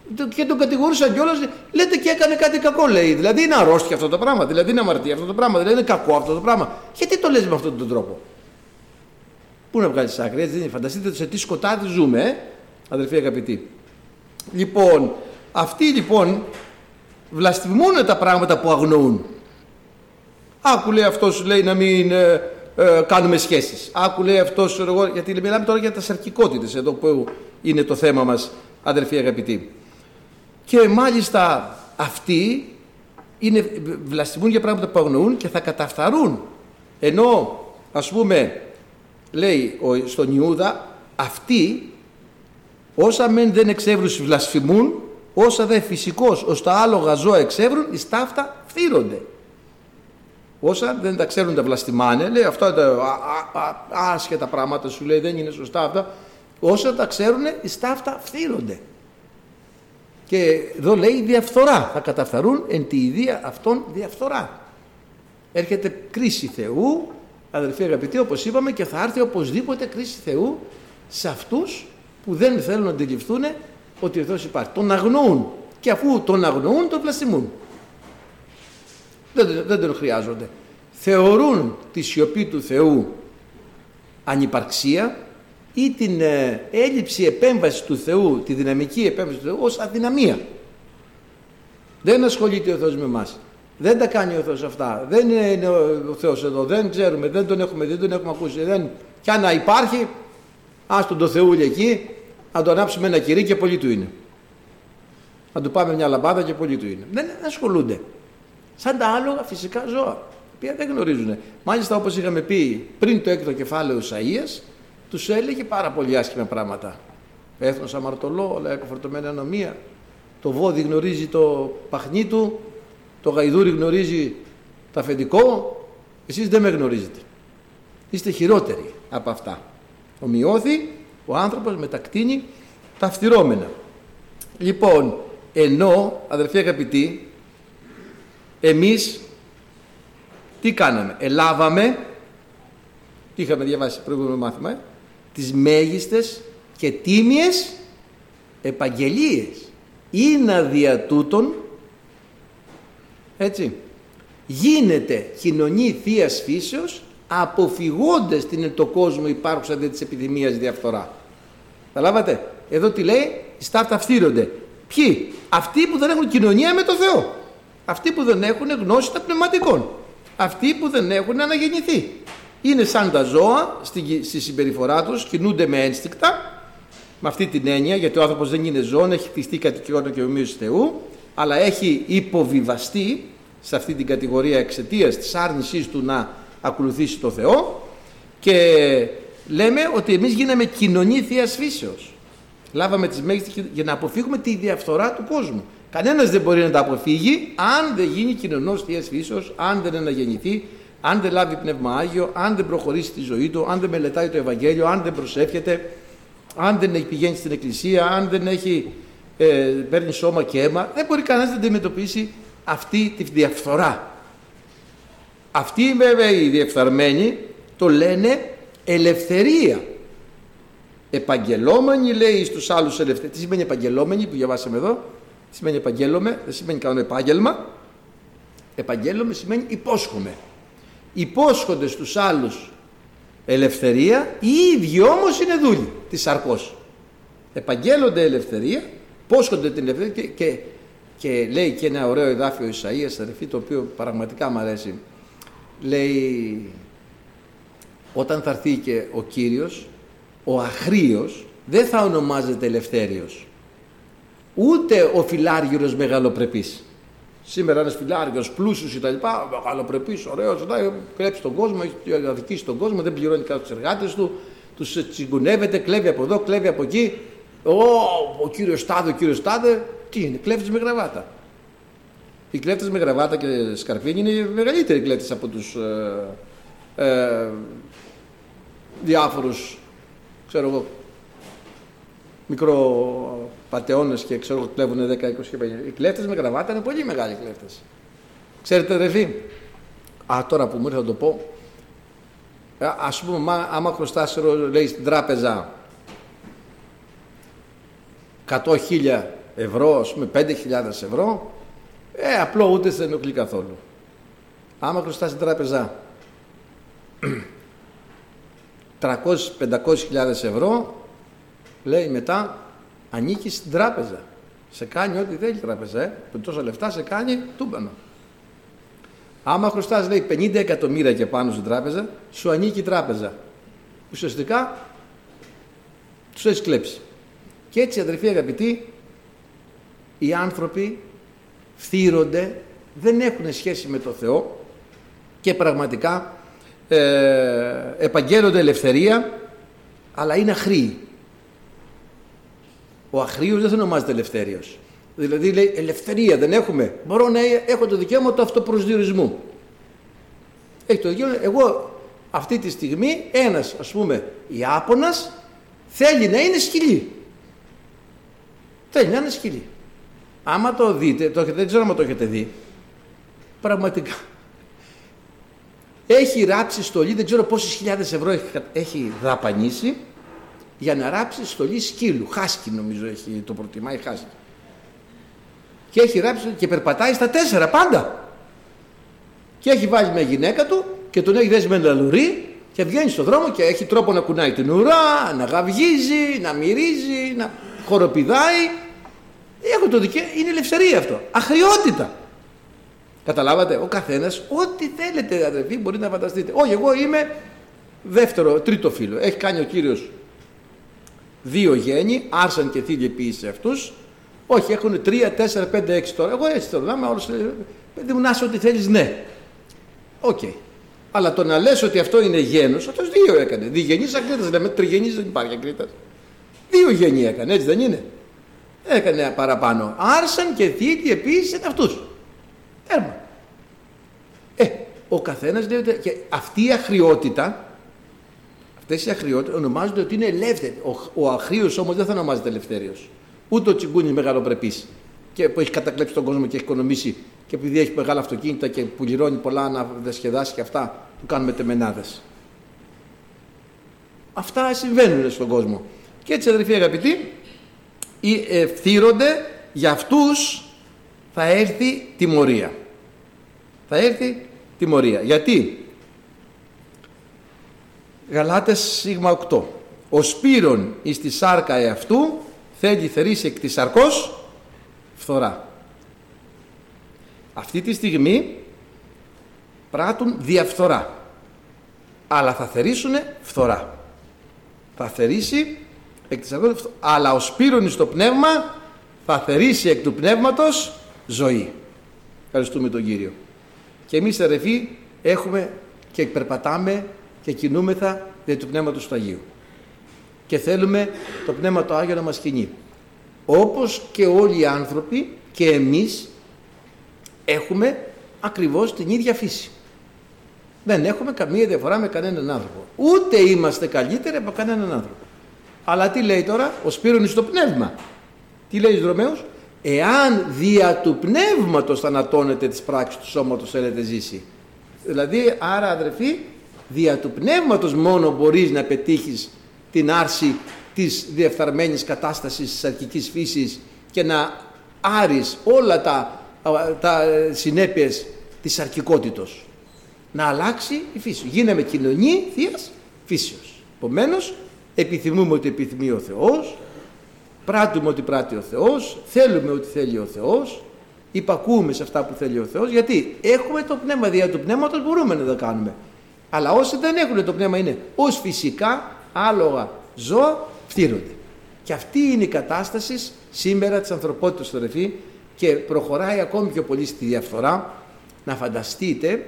Speaker 1: Και τον κατηγορούσαν κιόλας, λέτε και έκανε κάτι κακό, λέει. Δηλαδή είναι αρρώστια αυτό το πράγμα, δηλαδή είναι αμαρτία αυτό το πράγμα, δηλαδή είναι κακό αυτό το πράγμα. Γιατί το λες με αυτόν τον τρόπο? Πού να βγάλεις άκρη, έτσι δεν είναι? Φανταστείτε σε τι σκοτάδι ζούμε, ε? Αδελφοί αγαπητοί. Λοιπόν, αυτοί λοιπόν βλαστημούν τα πράγματα που αγνοούν. Άκου λέει αυτός, λέει να μην ε, ε, κάνουμε σχέσεις. Άκου λέει αυτός, εγώ, γιατί μιλάμε τώρα για τα σαρκικότητες εδώ που είναι το θέμα μας, αδελφοί αγαπητοί. Και μάλιστα αυτοί είναι, βλαστημούν για πράγματα που αγνοούν και θα καταφθαρούν. Ενώ ας πούμε λέει στον Ιούδα, αυτοί όσα μεν δεν εξεύρουν βλασφημούν, όσα δε φυσικός ως τα άλογα ζώα εξεύρουν, εις ταύτα φθύρονται. Όσα δεν τα ξέρουν τα βλαστημάνε, λέει αυτά τα α, α, α, άσχετα πράγματα σου λέει, δεν είναι σωστά αυτά. Όσα τα ξέρουν, εις ταύτα φθύρονται. Και εδώ λέει διαφθορά, θα καταφθαρούν εν τη ιδία αυτών διαφθορά. Έρχεται κρίση Θεού, αδελφοί αγαπητοί, όπως είπαμε, και θα έρθει οπωσδήποτε κρίση Θεού σε αυτούς που δεν θέλουν να αντιληφθούν ότι ο Θεός υπάρχει. Τον αγνοούν, και αφού τον αγνοούν τον βλαστημούν. Δεν, δεν τον χρειάζονται. Θεωρούν τη σιωπή του Θεού ανυπαρξία ή την ε, έλλειψη επέμβαση του Θεού, τη δυναμική επέμβαση του Θεού ως αδυναμία. Δεν ασχολείται ο Θεός με εμάς. Δεν τα κάνει ο Θεός αυτά. Δεν είναι ο Θεός εδώ. Δεν ξέρουμε, δεν τον έχουμε δει, δεν τον έχουμε ακούσει. Δεν... Κι αν να υπάρχει, ας τον το Θεούλη εκεί, να το ανάψουμε ένα κηρύ και πολύ του είναι. Να του πάμε μια λαμπάδα και πολύ του είναι. Δεν ασχολούνται. Σαν τα άλογα φυσικά ζώα, οποία δεν γνωρίζουν. Μάλιστα, όπως είχαμε πει πριν το έκτο κεφάλαιο Ισαΐας, τους έλεγε πάρα πολύ άσχημα πράγματα. Έθνος αμαρτωλό, λέει κοφορτωμένη ανομία. Το βόδι γνωρίζει το παχνί του, το γαϊδούρι γνωρίζει το αφεντικό. Εσείς δεν με γνωρίζετε. Είστε χειρότεροι από αυτά. Ομοιώθη ο άνθρωπος μετακτείνει τα φθυρώμενα. Λοιπόν, ενώ αδελφοί αγαπητοί, εμείς τι κάναμε? Ελάβαμε, τι είχαμε διαβάσει προηγούμενο μάθημα, ε? τις μέγιστες και τίμιες επαγγελίες. Είναι δια τούτων, έτσι, γίνεται κοινωνία θείας φύσεως, αποφυγώντας την εν το κόσμο υπάρχουσα δια της επιδημίας διαφθορά. Καταλάβατε? Εδώ τι λέει? Στα αυτά φθύρονται. Ποιοι? Αυτοί που δεν έχουν κοινωνία με το Θεό. Αυτοί που δεν έχουν γνώση των πνευματικών. Αυτοί που δεν έχουν αναγεννηθεί. Είναι σαν τα ζώα στη, στη συμπεριφορά τους, κινούνται με ένστικτα, με αυτή την έννοια, γιατί ο άνθρωπος δεν είναι ζώο, έχει χτιστεί κατοικιότητα και ομοίωση Θεού, αλλά έχει υποβιβαστεί σε αυτή την κατηγορία εξαιτίας της άρνησής του να ακολουθήσει το Θεό, και λέμε ότι εμείς γίναμε κοινωνία θείας φύσεως. Λάβαμε τις μέγιστες για να αποφύγουμε τη διαφθορά του κόσμου. Κανένας δεν μπορεί να τα αποφύγει αν δεν γίνει κοινωνός θείας φύσεως, αν δεν αναγεννηθεί, αν δεν λάβει πνεύμα Άγιο, αν δεν προχωρήσει τη ζωή του, αν δεν μελετάει το Ευαγγέλιο, αν δεν προσεύχεται, αν δεν πηγαίνει στην εκκλησία, αν δεν έχει, ε, παίρνει σώμα και αίμα. Δεν μπορεί κανένας να αντιμετωπίσει αυτή τη διαφθορά. Αυτοί βέβαια οι διεφθαρμένοι το λένε ελευθερία. Επαγγελόμενοι, λέει στους άλλους ελευθερία. Τι σημαίνει επαγγελόμενοι που διαβάσαμε εδώ? Τι σημαίνει επαγγέλωμε? Δεν σημαίνει κάνω επάγγελμα. Επαγγέλωμε σημαίνει υπόσχομαι. Υπόσχονται στους άλλους ελευθερία, οι ίδιοι όμως είναι δούλοι της σαρκός. Επαγγέλλονται ελευθερία, υπόσχονται την ελευθερία, και, και, και λέει και ένα ωραίο εδάφιο Ισαΐας, αδερφοί, το οποίο πραγματικά μου αρέσει. Λέει, όταν θα έρθει και ο Κύριος, ο αχρήος δεν θα ονομάζεται ελευθέριος, ούτε ο φιλάργυρος μεγαλοπρεπής. Σήμερα ένας φιλάργυρος πλούσιος και τα λοιπά, μεγαλοπρεπής, ωραίος, έχει κλέψει τον κόσμο, έχει αδικήσει τον κόσμο, δεν πληρώνει κάτω τους εργάτες του, τους τσιγκουνεύεται, κλέβει από εδώ, κλέβει από εκεί. Ο, ο κύριος Τάδε, ο κύριος Τάδε, τι είναι? Κλέφτης με γραβάτα. Οι κλέφτες με γραβάτα και σκαρφίνι είναι οι μεγαλύτεροι κλέφτες από τους ε, ε, διάφορους, ξέρω εγώ, μικροπατεώνες και ξέρω εγώ κλέβουν δέκα, είκοσι και πενήντα. Οι κλέφτες με γραβάτα είναι πολύ μεγάλοι κλέφτες. Ξέρετε αδερφοί, α, τώρα που μου ήρθε να το πω, ας πούμε άμα χρωστάς, λέει, στην τράπεζα εκατό χιλιάδες ευρώ, ας πούμε πέντε χιλιάδες ευρώ, ε, απλό, ούτε σε ενοχλεί καθόλου. Άμα χρωστάς στην τράπεζα τριακόσιες με πεντακόσιες χιλιάδες ευρώ, λέει μετά, ανήκει στην τράπεζα. Σε κάνει ό,τι θέλει η τράπεζα, ε. Με τόσα λεφτά σε κάνει τούμπανο. Άμα χρωστάς, λέει, πενήντα εκατομμύρια και πάνω στην τράπεζα, σου ανήκει η τράπεζα. Ουσιαστικά τους έχεις κλέψει. Και έτσι, αδερφοί αγαπητοί, οι άνθρωποι φθείρονται, δεν έχουν σχέση με το Θεό και πραγματικά ε, επαγγέλλονται ελευθερία, αλλά είναι αχρήοι. Ο αχρήος δεν θα ονομάζεται ελευθέριος. Δηλαδή λέει ελευθερία δεν έχουμε. Μπορώ να έχω το δικαίωμα του αυτοπροσδιορισμού. Έχει το δικαίωμα. Εγώ αυτή τη στιγμή ένας, ας πούμε, Ιάπωνας θέλει να είναι σκυλί. Θέλει να είναι σκυλί. Άμα το δείτε, το, δεν ξέρω αν το έχετε δει, πραγματικά έχει ράψει στολή, δεν ξέρω πόσες χιλιάδες ευρώ έχει, έχει δαπανίσει για να ράψει στολή σκύλου. Χάσκι νομίζω έχει, το προτιμάει χάσκι. Και έχει ράψει και περπατάει στα τέσσερα πάντα. Και έχει βάλει μια γυναίκα του και τον έχει δέσει με ένα λουρί και βγαίνει στον δρόμο και έχει τρόπο να κουνάει την ουρά, να γαυγίζει, να μυρίζει, να χοροπηδάει. Έχω το δικαίωμα, είναι ελευθερία αυτό. Αχρειότητα. Καταλάβατε, ο καθένας ό,τι θέλετε αδερφοί μπορείτε να φανταστείτε. Όχι, εγώ είμαι δεύτερο, τρίτο φίλο. Έχει κάνει ο Κύριος δύο γέννη, άρσαν και θήλοι ποιήσε αυτούς. Όχι, έχουν τρία, τέσσερα, πέντε, έξι τώρα. Εγώ έτσι τώρα, να όλος, παιδί μου, να είσαι ό,τι θέλεις, ναι. Οκ. Okay. Αλλά το να λες ότι αυτό είναι γένος, αυτός δύο έκανε. Διγενής ακρίτας, λέμε, τριγενής δεν υπάρχει ακρίτας. Δύο γέννη έκανε, έτσι δεν είναι. Έκανε παραπάνω. Άρσαν και θήλοι επίσης αυτούς. Τέρμα. Ε, ο καθένας λέει ότι και αυτή η αχρειότητα, αυτές οι αχρειότητες ονομάζονται ότι είναι ελεύθεροι. Ο, ο αχρείος όμως δεν θα ονομάζεται ελευθέριος. Ούτε ο τσιγκούνης μεγαλοπρεπής και που έχει κατακλέψει τον κόσμο και έχει οικονομήσει και επειδή έχει μεγάλα αυτοκίνητα και που λιρώνει πολλά να διασκεδάσει και αυτά, του κάνουμε τεμενάδες. Αυτά συμβαίνουν στον κόσμο. Και έτσι αδελφοί αγαπητοί, ευθύρονται, για αυτούς θα έρθει τιμωρία. Θα έρθει τιμωρία. Γιατί? Γαλάτες σίγμα οκτώ. Ο σπύρον εις τη σάρκα εαυτού θέλει θερήσει εκ της σαρκός φθορά. Αυτή τη στιγμή πράττουν διαφθορά, αλλά θα θερήσουνε φθορά. Θα θερήσει εκ της σαρκός φθορά, αλλά ο σπύρον εις το πνεύμα θα θερήσει εκ του πνεύματος ζωή. Ευχαριστούμε τον Κύριο. Και εμείς αδελφοί έχουμε και περπατάμε και κινούμεθα δια του Πνεύματος του Αγίου. Και θέλουμε το Πνεύμα το Άγιο να μας κινεί. Όπως και όλοι οι άνθρωποι και εμείς έχουμε ακριβώς την ίδια φύση. Δεν έχουμε καμία διαφορά με κανέναν άνθρωπο. Ούτε είμαστε καλύτεροι από κανέναν άνθρωπο. Αλλά τι λέει τώρα? Ο σπύρον εις το πνεύμα. Τι λέει στους Ρωμαίους? Εάν δια του πνεύματος θανατώνετε τις πράξεις του σώματος θέλετε ζήσει. Δηλαδή άρα αδερφοί, δια του πνεύματος μόνο μπορείς να πετύχεις την άρση της διεφθαρμένης κατάστασης της αρχικής φύσης και να άρεις όλα τα, τα συνέπειες της αρχικότητος. Να αλλάξει η φύση. Γίναμε κοινωνία θείας φύσεως. Επομένως επιθυμούμε ότι επιθυμεί ο Θεός, πράττουμε ότι πράττει ο Θεός, θέλουμε ότι θέλει ο Θεός, υπακούμε σε αυτά που θέλει ο Θεός, γιατί έχουμε το πνεύμα, δια του πνεύματος μπορούμε να τα κάνουμε. Αλλά όσοι δεν έχουν το πνεύμα είναι ως φυσικά άλογα ζώα, φτύρονται. Και αυτή είναι η κατάσταση σήμερα της ανθρωπότητας στο ρεφή και προχωράει ακόμη πιο πολύ στη διαφθορά. Να φανταστείτε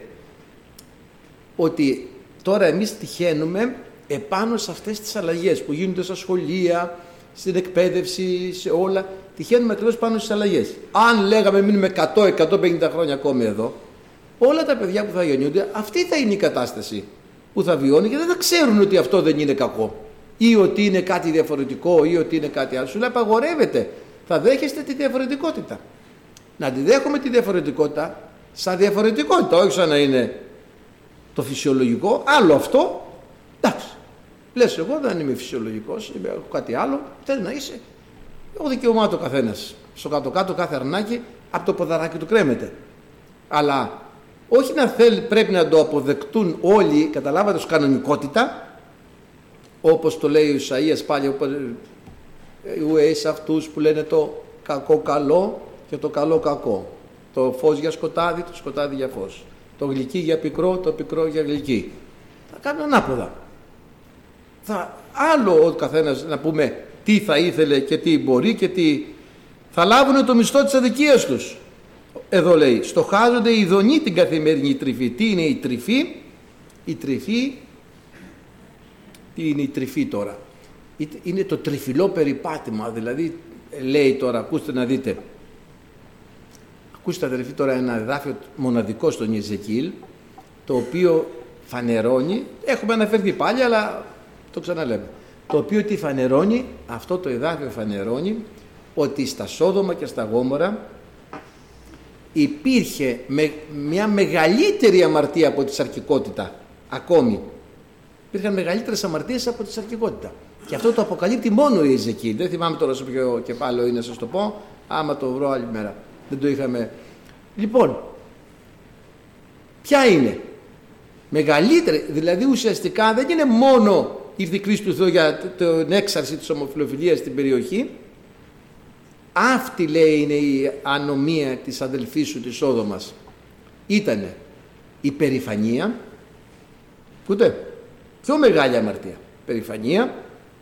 Speaker 1: ότι τώρα εμείς τυχαίνουμε επάνω σε αυτές τις αλλαγές που γίνονται στα σχολεία, στην εκπαίδευση, σε όλα, τυχαίνουμε ακριβώς πάνω στις αλλαγές. Αν λέγαμε μείνουμε εκατό με εκατόν πενήντα χρόνια ακόμη εδώ, όλα τα παιδιά που θα γεννιούνται, αυτή θα είναι η κατάσταση που θα βιώνει και δεν θα ξέρουν ότι αυτό δεν είναι κακό ή ότι είναι κάτι διαφορετικό ή ότι είναι κάτι άλλο. Σου λέει απαγορεύεται, θα δέχεστε τη διαφορετικότητα. Να τη δέχομαι τη διαφορετικότητα σαν διαφορετικότητα, όχι σαν να είναι το φυσιολογικό, άλλο αυτό, εντάξει. Λες εγώ δεν είμαι φυσιολογικός, έχω κάτι άλλο, θέλει να είσαι έχω δικαίωμά το καθένας. Στο κάτω-κάτω κάθε αρνάκι από το ποδαράκι του κρέμεται. Αλλά όχι να θέλει, πρέπει να το αποδεκτούν όλοι, καταλάβατε, ως κανονικότητα, όπως το λέει ο Ισαΐας πάλι, σε αυτούς που λένε το κακό καλό και το καλό κακό. Το φως για σκοτάδι, το σκοτάδι για φως. Το γλυκί για πικρό, το πικρό για γλυκί. Θα κάνουν ανάποδα. Θα, άλλο ο καθένας να πούμε τι θα ήθελε και τι μπορεί και τι... Θα λάβουν το μισθό της αδικίας τους. Εδώ λέει, στοχάζονται οι ειδονοί την καθημερινή τρυφή. Τι είναι η τρυφή? Η τρυφή, τι είναι η τρυφή τώρα? Είναι το τριφυλό περιπάτημα, δηλαδή λέει τώρα, ακούστε να δείτε. Ακούστε αδερφοί τώρα ένα εδάφιο μοναδικό στον Ιεζεκίηλ, το οποίο φανερώνει, έχουμε αναφερθεί πάλι αλλά το ξαναλέμε, το οποίο τι φανερώνει? Αυτό το εδάφιο φανερώνει ότι στα Σόδομα και στα Γόμορα υπήρχε με, μια μεγαλύτερη αμαρτία από τη σαρκικότητα ακόμη. Υπήρχαν μεγαλύτερες αμαρτίες από τη σαρκικότητα. Και αυτό το αποκαλύπτει μόνο η Ιεζεκίηλ. Δεν θυμάμαι τώρα σε ποιο κεφάλαιο είναι να σας το πω, άμα το βρω άλλη μέρα. Δεν το είχαμε. Λοιπόν, ποια είναι? Μεγαλύτερη, δηλαδή ουσιαστικά δεν είναι μόνο ήρθε η κρίση του Θεού για την έξαρση της ομοφυλοφιλίας στην περιοχή. Αυτή λέει είναι η ανομία της αδελφής σου της Σόδομας. Ήτανε η περηφανία, ούτε πιο μεγάλη αμαρτία, περηφανία,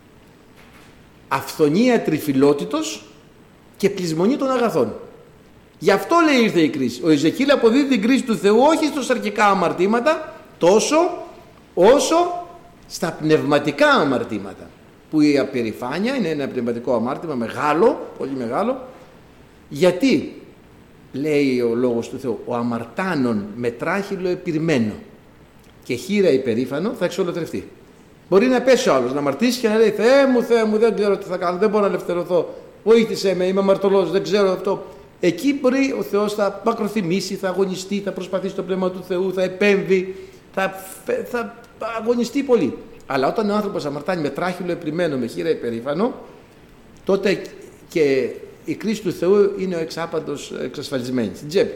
Speaker 1: αυθονία τριφυλότητος και πλεισμονή των αγαθών. Γι' αυτό λέει ήρθε η κρίση. Ο Ιεζεκίηλ αποδίδει την κρίση του Θεού όχι στα σαρκικά αμαρτήματα τόσο όσο στα πνευματικά αμαρτήματα, που η απερηφάνεια είναι ένα πνευματικό αμάρτημα μεγάλο, πολύ μεγάλο. Γιατί λέει ο λόγος του Θεού, ο αμαρτάνων με τράχυλο επιρμένο και χείρα υπερήφανο θα εξολοθρευτεί. Μπορεί να πέσει ο άλλος, να αμαρτήσει και να λέει Θεέ μου, Θεέ μου, δεν ξέρω τι θα κάνω, δεν μπορώ να ελευθερωθώ, βοήθησέ με, είμαι αμαρτωλός, δεν ξέρω αυτό. Εκεί μπορεί ο Θεός θα μακροθυμήσει, θα αγωνιστεί, θα προσπαθήσει το πνεύμα του Θεού, θα επέμβει, θα, θα αγωνιστεί πολύ. Αλλά όταν ο άνθρωπος αμαρτάνει με τράχυλο επιρμένο, με χείρα υπερήφανο, τότε και η κρίση του Θεού είναι ο εξάπαντος εξασφαλισμένη στην τσέπη.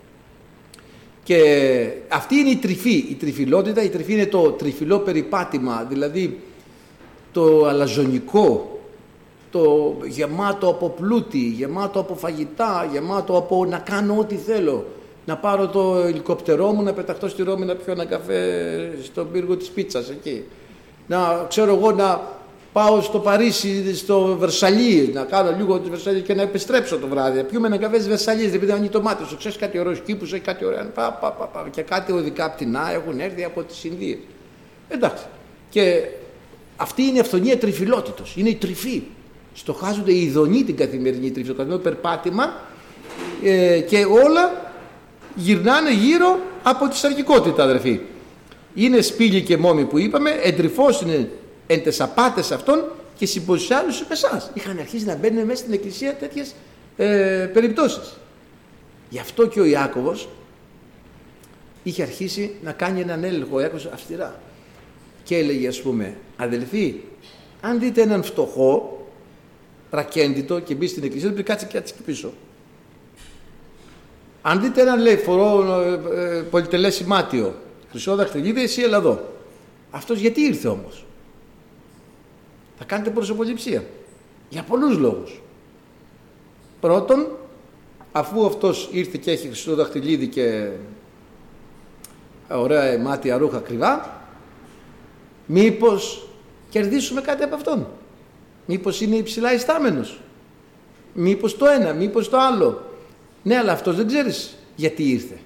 Speaker 1: Και αυτή είναι η τρυφή, η τριφυλότητα. Η τρυφή είναι το τριφυλό περιπάτημα, δηλαδή το αλαζονικό, το γεμάτο από πλούτη, γεμάτο από φαγητά, γεμάτο από να κάνω ό,τι θέλω. Να πάρω το ελικόπτερό μου, να πεταχτώ στη Ρώμη, να πιω ένα καφέ στον πύργο της πίτσας εκεί. Να ξέρω εγώ να πάω στο Παρίσι, στο Βερσαλίες, να κάνω λίγο τη Βερσαλίες και να επιστρέψω το βράδυ. Να πιούμε ένα καφέ στις Βερσαλίες, επειδή ανοίγει το μάτι σου. Ξέρεις κάτι ωραίος κήπους, έχει κάτι ωραία. Πα, πα, πα, πα. Και κάτι οδικά πτηνά έχουν έρθει από τις Ινδίες. Εντάξει. Και αυτή είναι η αυθονία τριφυλότητος. Είναι η τρυφή. Στοχάζονται οι ειδονοί την καθημερινή τρυφή, το καθημερινό περπάτημα ε, και όλα γυρνάνε γύρω από τη σαρκικότητα, αδερφοί. Είναι σπήλοι και μόμοι που είπαμε, εντρυφώς είναι εν τες απάτες αυτών και συμποσιάζουν σε εσάς. Είχαν αρχίσει να μπαίνουν μέσα στην εκκλησία τέτοιες ε, περιπτώσεις. Γι' αυτό και ο Ιάκωβος είχε αρχίσει να κάνει έναν έλεγχο, ο Ιάκωβος αυστηρά. Και έλεγε, ας πούμε, αδελφοί, αν δείτε έναν φτωχό, ρακέντητο και μπει στην εκκλησία, πρέπει κάτσει και κάτσει και πίσω. Αν δείτε έναν, λέει, φορώ ε, ε, πολυτελές σημάτιο, χρυσό δαχτυλίδι, εσύ έλα εδώ. Αυτός γιατί ήρθε όμως? Θα κάνετε προσωποληψία. Για πολλούς λόγους. Πρώτον, αφού αυτός ήρθε και έχει χρυσό δαχτυλίδι και ωραία μάτια ρούχα κρυβά, μήπως κερδίσουμε κάτι από αυτόν? Μήπως είναι υψηλά ιστάμενος? Μήπως το ένα, μήπως το άλλο? Ναι, αλλά αυτός δεν ξέρεις γιατί ήρθε.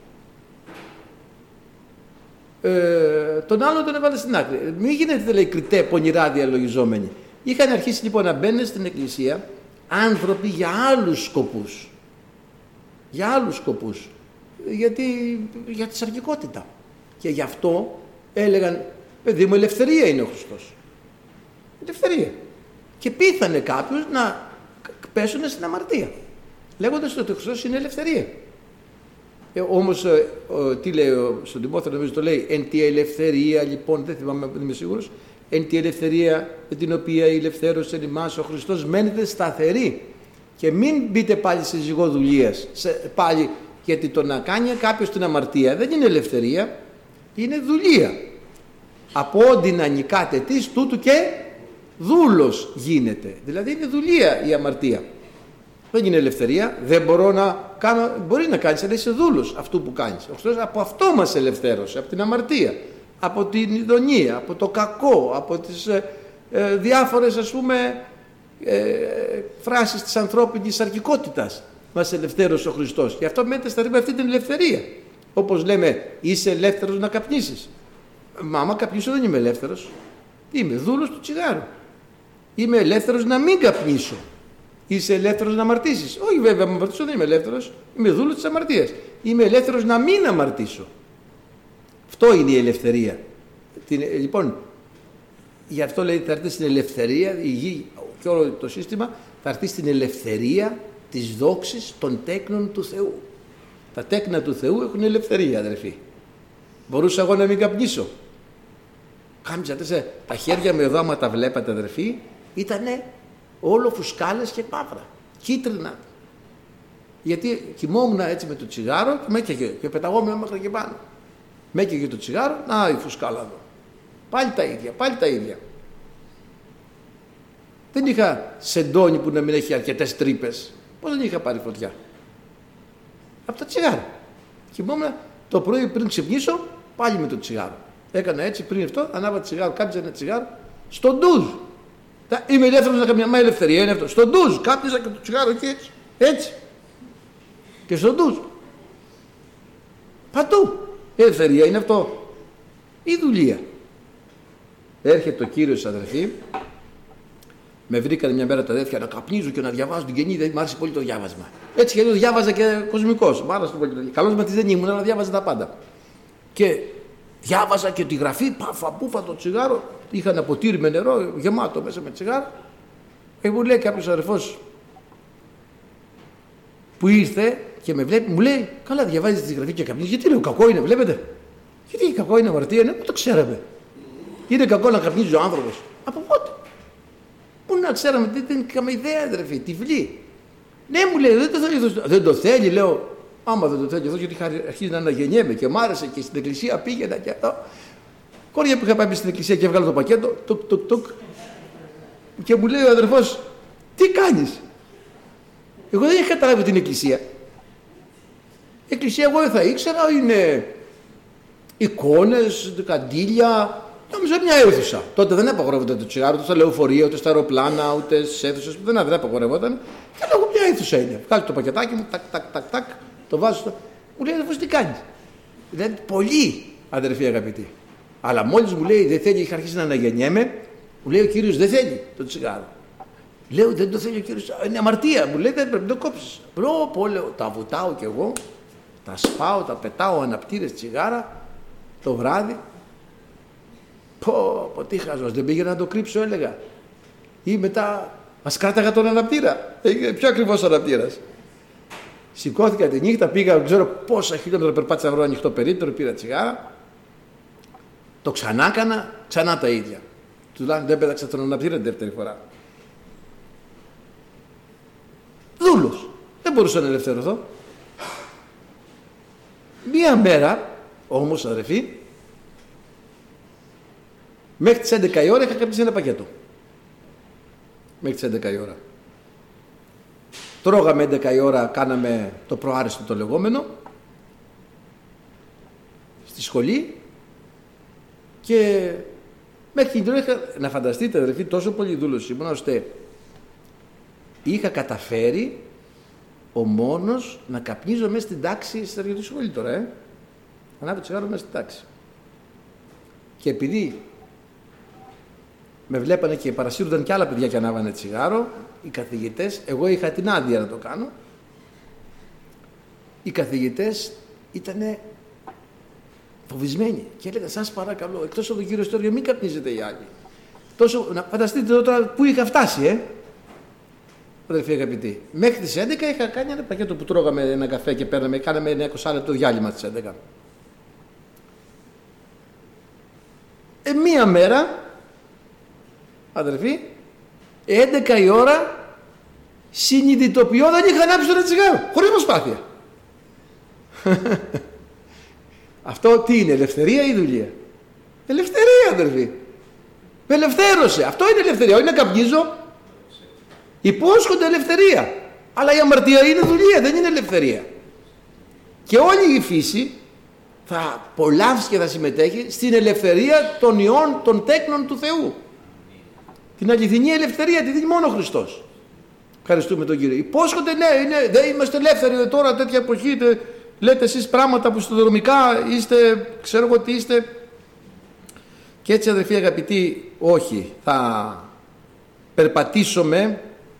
Speaker 1: Ε, τον άλλον τον έβαλε στην άκρη. Μην γίνεται, λέει, κριτέ, πονηρά διαλογιζόμενοι. Είχαν αρχίσει λοιπόν να μπαίνουν στην εκκλησία άνθρωποι για άλλους σκοπούς. Για άλλους σκοπούς. Γιατί, για τη σαρκικότητα. Και γι' αυτό έλεγαν, παιδί μου, ελευθερία είναι ο Χριστός. Ελευθερία. Και πείθανε κάποιους να πέσουν στην αμαρτία, λέγοντας ότι ο Χριστός είναι ελευθερία. Ε, όμως, ε, ε, τι λέει στον Τιμόθεο, νομίζω το λέει, εν τη ελευθερία, λοιπόν, δεν θυμάμαι, δεν είμαι σίγουρος, εν τη ελευθερία με την οποία η ελευθέρωσε εμάς ο Χριστός, μένετε σταθεροί και μην μπείτε πάλι σε ζυγοδουλίες, πάλι, γιατί το να κάνει κάποιος την αμαρτία δεν είναι ελευθερία, είναι δουλεία. Από όντι να νικάτε τις τούτου και δούλος γίνεται, δηλαδή είναι δουλεία η αμαρτία, δεν είναι ελευθερία. Δεν μπορώ να κάνω, μπορεί να κάνεις, αλλά είσαι δούλος αυτού που κάνεις. Ο Χριστός από αυτό μας ελευθέρωσε, από την αμαρτία, από την ειδονία, από το κακό, από τις ε, ε, διάφορες ας πούμε ε, φράσεις της ανθρώπινης αρκικότητας. Μας ελευθέρωσε ο Χριστός και αυτό μένετε στα ρήμα αυτή την ελευθερία. Όπως λέμε, είσαι ελεύθερος να καπνίσεις. Μα άμα καπνίσω δεν είμαι ελεύθερος, είμαι δούλος του τσιγάρου. Είμαι ελεύθερος να μην καπνίσω. Είσαι ελεύθερος να αμαρτήσεις? Όχι βέβαια, να αμαρτήσω δεν είμαι ελεύθερος, είμαι δούλος της αμαρτίας. Είμαι ελεύθερος να μην αμαρτήσω. Αυτό είναι η ελευθερία. Την, λοιπόν, γι' αυτό λέει θα έρθει στην ελευθερία, η γη και όλο το σύστημα θα έρθει στην ελευθερία της δόξης των τέκνων του Θεού. Τα τέκνα του Θεού έχουν ελευθερία, αδερφοί. Μπορούσα εγώ να μην καπνίσω? Κάμψατε σε τα χέρια μου εδώ, άμα τα βλέπατε αδερφοί, ήτανε όλο φουσκάλες και μαύρα, κίτρινα. Γιατί κοιμόμουν έτσι με το τσιγάρο και με έκαιγε και πεταγόμουν μέχρι και πάνω. Με έκαιγε το τσιγάρο, να η φουσκάλα εδώ. Πάλι τα ίδια, πάλι τα ίδια. Δεν είχα σεντόνι που να μην έχει αρκετές τρύπες. Πώς δεν είχα πάρει φωτιά? Από τα τσιγάρα. Κοιμόμουν το πρωί πριν ξυπνήσω, πάλι με το τσιγάρο. Έκανα έτσι πριν αυτό, ανάβα το τσιγάρο, κάπνιζα ένα τσιγάρο, στον ντουζ. Είμαι ελεύθερος να καμιά, μα ελευθερία είναι αυτό. Στον ντουζ, κάπνιζα και το τσιγάρο και έτσι. Έτσι. Και στον ντουζ. Παντού. Η ελευθερία είναι αυτό. Η δουλεία. Έρχεται ο Κύριος, αδερφοί. Με βρήκανε μια μέρα τα αδέρφια να καπνίζω και να διαβάζω την Καινή. Μ' άρεσε πολύ το διάβασμα. Έτσι και το διάβαζα και κοσμικός. Μ' άρεσε πολύ. Καλός μαθητής δεν ήμουν, αλλά διάβαζα τα πάντα. Και διάβαζα και τη γραφή, παφα, πούφα το τσιγάρο. Είχα ένα ποτήρι με νερό γεμάτο μέσα με τσιγάρο. Και μου λέει κάποιος αδερφός που ήρθε και με βλέπει, μου λέει: καλά, διαβάζεις τη γραφή και καπνίζεις? Γιατί? Λέω: κακό είναι, βλέπετε. Γιατί κακό είναι αμαρτία? Ναι, το ξέραμε. Είναι κακό να καπνίζει ο άνθρωπος. Από πότε? Πού να ξέραμε, δεν είχαμε ιδέα, αδερφή, τυφλή. Ναι, μου λέει: δεν το θέλει. Δεν το θέλει, λέω. Άμα δεν το θέλει εδώ, γιατί αρχίζει να αναγεννιέμαι και μ' άρεσε και στην εκκλησία πήγαινα και αυτό. Κόρια που είχα πάει στην εκκλησία και έβγαλα το πακέτο, τουκ, τουκ, τουκ. Και μου λέει ο αδερφός: τι κάνεις? Εγώ δεν είχα καταλάβει την εκκλησία. Η εκκλησία εγώ δεν θα ήξερα, είναι εικόνες, καντήλια. Νόμιζα μια αίθουσα. Τότε δεν απαγορεύονταν το τσιγάρο, ούτε στα λεωφορεία, ούτε στα αεροπλάνα, ούτε στι αίθουσες. Δεν, δεν απαγορεύονταν. Και λέω: μια αίθουσα είναι. Βγάζω το πακετάκι μου, τάκ, τάκ, τάκ, τάκ, το βάζω στο. Μου λέει: αδερφός, τι κάνεις? Δηλαδή, πολύ αδερφοί αγαπητοί. Αλλά μόλις μου λέει: δεν θέλει, είχα αρχίσει να αναγεννιέμαι, μου λέει ο Κύριος: δεν θέλει το τσιγάρο. Λέω: δεν το θέλει ο Κύριος, είναι αμαρτία. Μου λέει: δεν πρέπει να το κόψεις. Πω, πω, λέω, τα βουτάω κι εγώ, τα σπάω, τα πετάω αναπτήρες τσιγάρα το βράδυ. Πω, πω, τι χαζός, δεν πήγαινα να το κρύψω, έλεγα. Ή μετά μας κράταγα τον αναπτήρα. Είναι πιο ακριβώς αναπτήρας. Σηκώθηκα τη νύχτα, πήγα, δεν ξέρω πόσα χιλιόμετρα περπάτησα να βρω ανοιχτό περίπτερο, πήρα τσιγάρα. Το ξανά έκανα, ξανά τα ίδια. Τουλάχιστον δεν πέταξα τον αναπτήρα την δεύτερη φορά. Δούλος. Δεν μπορούσα να ελευθερωθώ. Μία μέρα, όμως αδερφοί, μέχρι τις έντεκα η ώρα είχα καπνίσει ένα πακέτο. Μέχρι τις έντεκα η ώρα. Τρώγαμε έντεκα η ώρα, κάναμε το προάριστο το λεγόμενο στη σχολή και μέχρι την ώρα είχα, να φανταστείτε αδερφοί, τόσο πολύ δούλος ήμουν ώστε είχα καταφέρει ο μόνος να καπνίζω μέσα στην τάξη στη στρατιωτική σχολή τώρα, ε. Ανάβω τσιγάρο μέσα στην τάξη. Και επειδή με βλέπανε και παρασύρονταν και άλλα παιδιά και ανάβανε τσιγάρο, οι καθηγητές, εγώ είχα την άδεια να το κάνω, οι καθηγητές ήτανε φοβισμένοι και έλεγα: σας παρακαλώ, εκτός από τον κύριο Στόριο, μην καπνίζετε οι άλλοι. Τόσο, να φανταστείτε τώρα που είχα φτάσει, ε. Αδερφοί αγαπητοί, μέχρι τις έντεκα είχα κάνει ένα πακέτο που τρώγαμε ένα καφέ και παίρναμε, κάναμε ένα είκοσι λεπτό διάλειμμα στις έντεκα. Ε, μία μέρα αδερφοί, έντεκα η ώρα συνειδητοποιώ δεν είχα ανάψει ένα τσιγάρο, χωρίς προσπάθεια. Αυτό τι είναι, ελευθερία ή δουλεία? Ελευθερία, αδερφοί. Με ελευθέρωσε. Αυτό είναι ελευθερία. Όχι να καπνίζω. Υπόσχονται ελευθερία. Αλλά η αμαρτία είναι δουλεία, δεν είναι ελευθερία. Και όλη η φύση θα απολαύσει και θα συμμετέχει στην ελευθερία των ιών, των τέκνων του Θεού. Την αληθινή ελευθερία τη δίνει μόνο ο Χριστός. Ευχαριστούμε τον Κύριο. Υπόσχονται, ναι, είναι, δεν είμαστε ελεύθεροι τώρα, τέτοια εποχή. Λέτε εσείς πράγματα που στοδρομικά είστε, ξέρω εγώ τι είστε. Και έτσι, αδερφοί αγαπητοί, όχι, θα περπατήσουμε,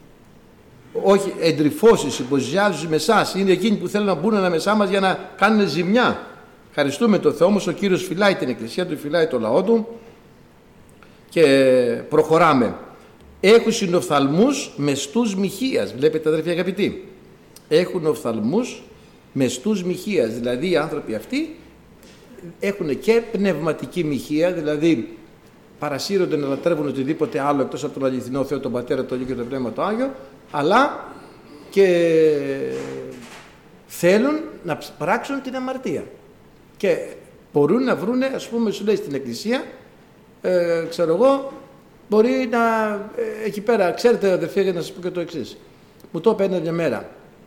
Speaker 1: όχι, εντρυφώσεις, υποζιάζουν με εσάς, είναι εκείνοι που θέλουν να μπουν ανάμεσά μας για να κάνουν ζημιά. Ευχαριστούμε τον Θεό, όμως ο Κύριος φυλάει την Εκκλησία του, φυλάει το λαό του και προχωράμε. Έχουν οφθαλμούς μεστούς μοιχείας, βλέπετε αδερφοί αγαπητοί, έχουν οφθαλμούς μεστούς μοιχείας, δηλαδή οι άνθρωποι αυτοί έχουν και πνευματική μοιχεία, δηλαδή παρασύρονται να λατρεύουν οτιδήποτε άλλο εκτός από τον αληθινό Θεό, τον Πατέρα, τον Υιό και το Πνεύμα το Άγιο, αλλά και θέλουν να πράξουν την αμαρτία και μπορούν να βρούνε, ας πούμε, σου λέει στην Εκκλησία, ε, ξέρω εγώ, μπορεί να, ε, εκεί πέρα, ξέρετε αδερφοί, για να σας πω και το εξής, μου το είπε μια μέρα,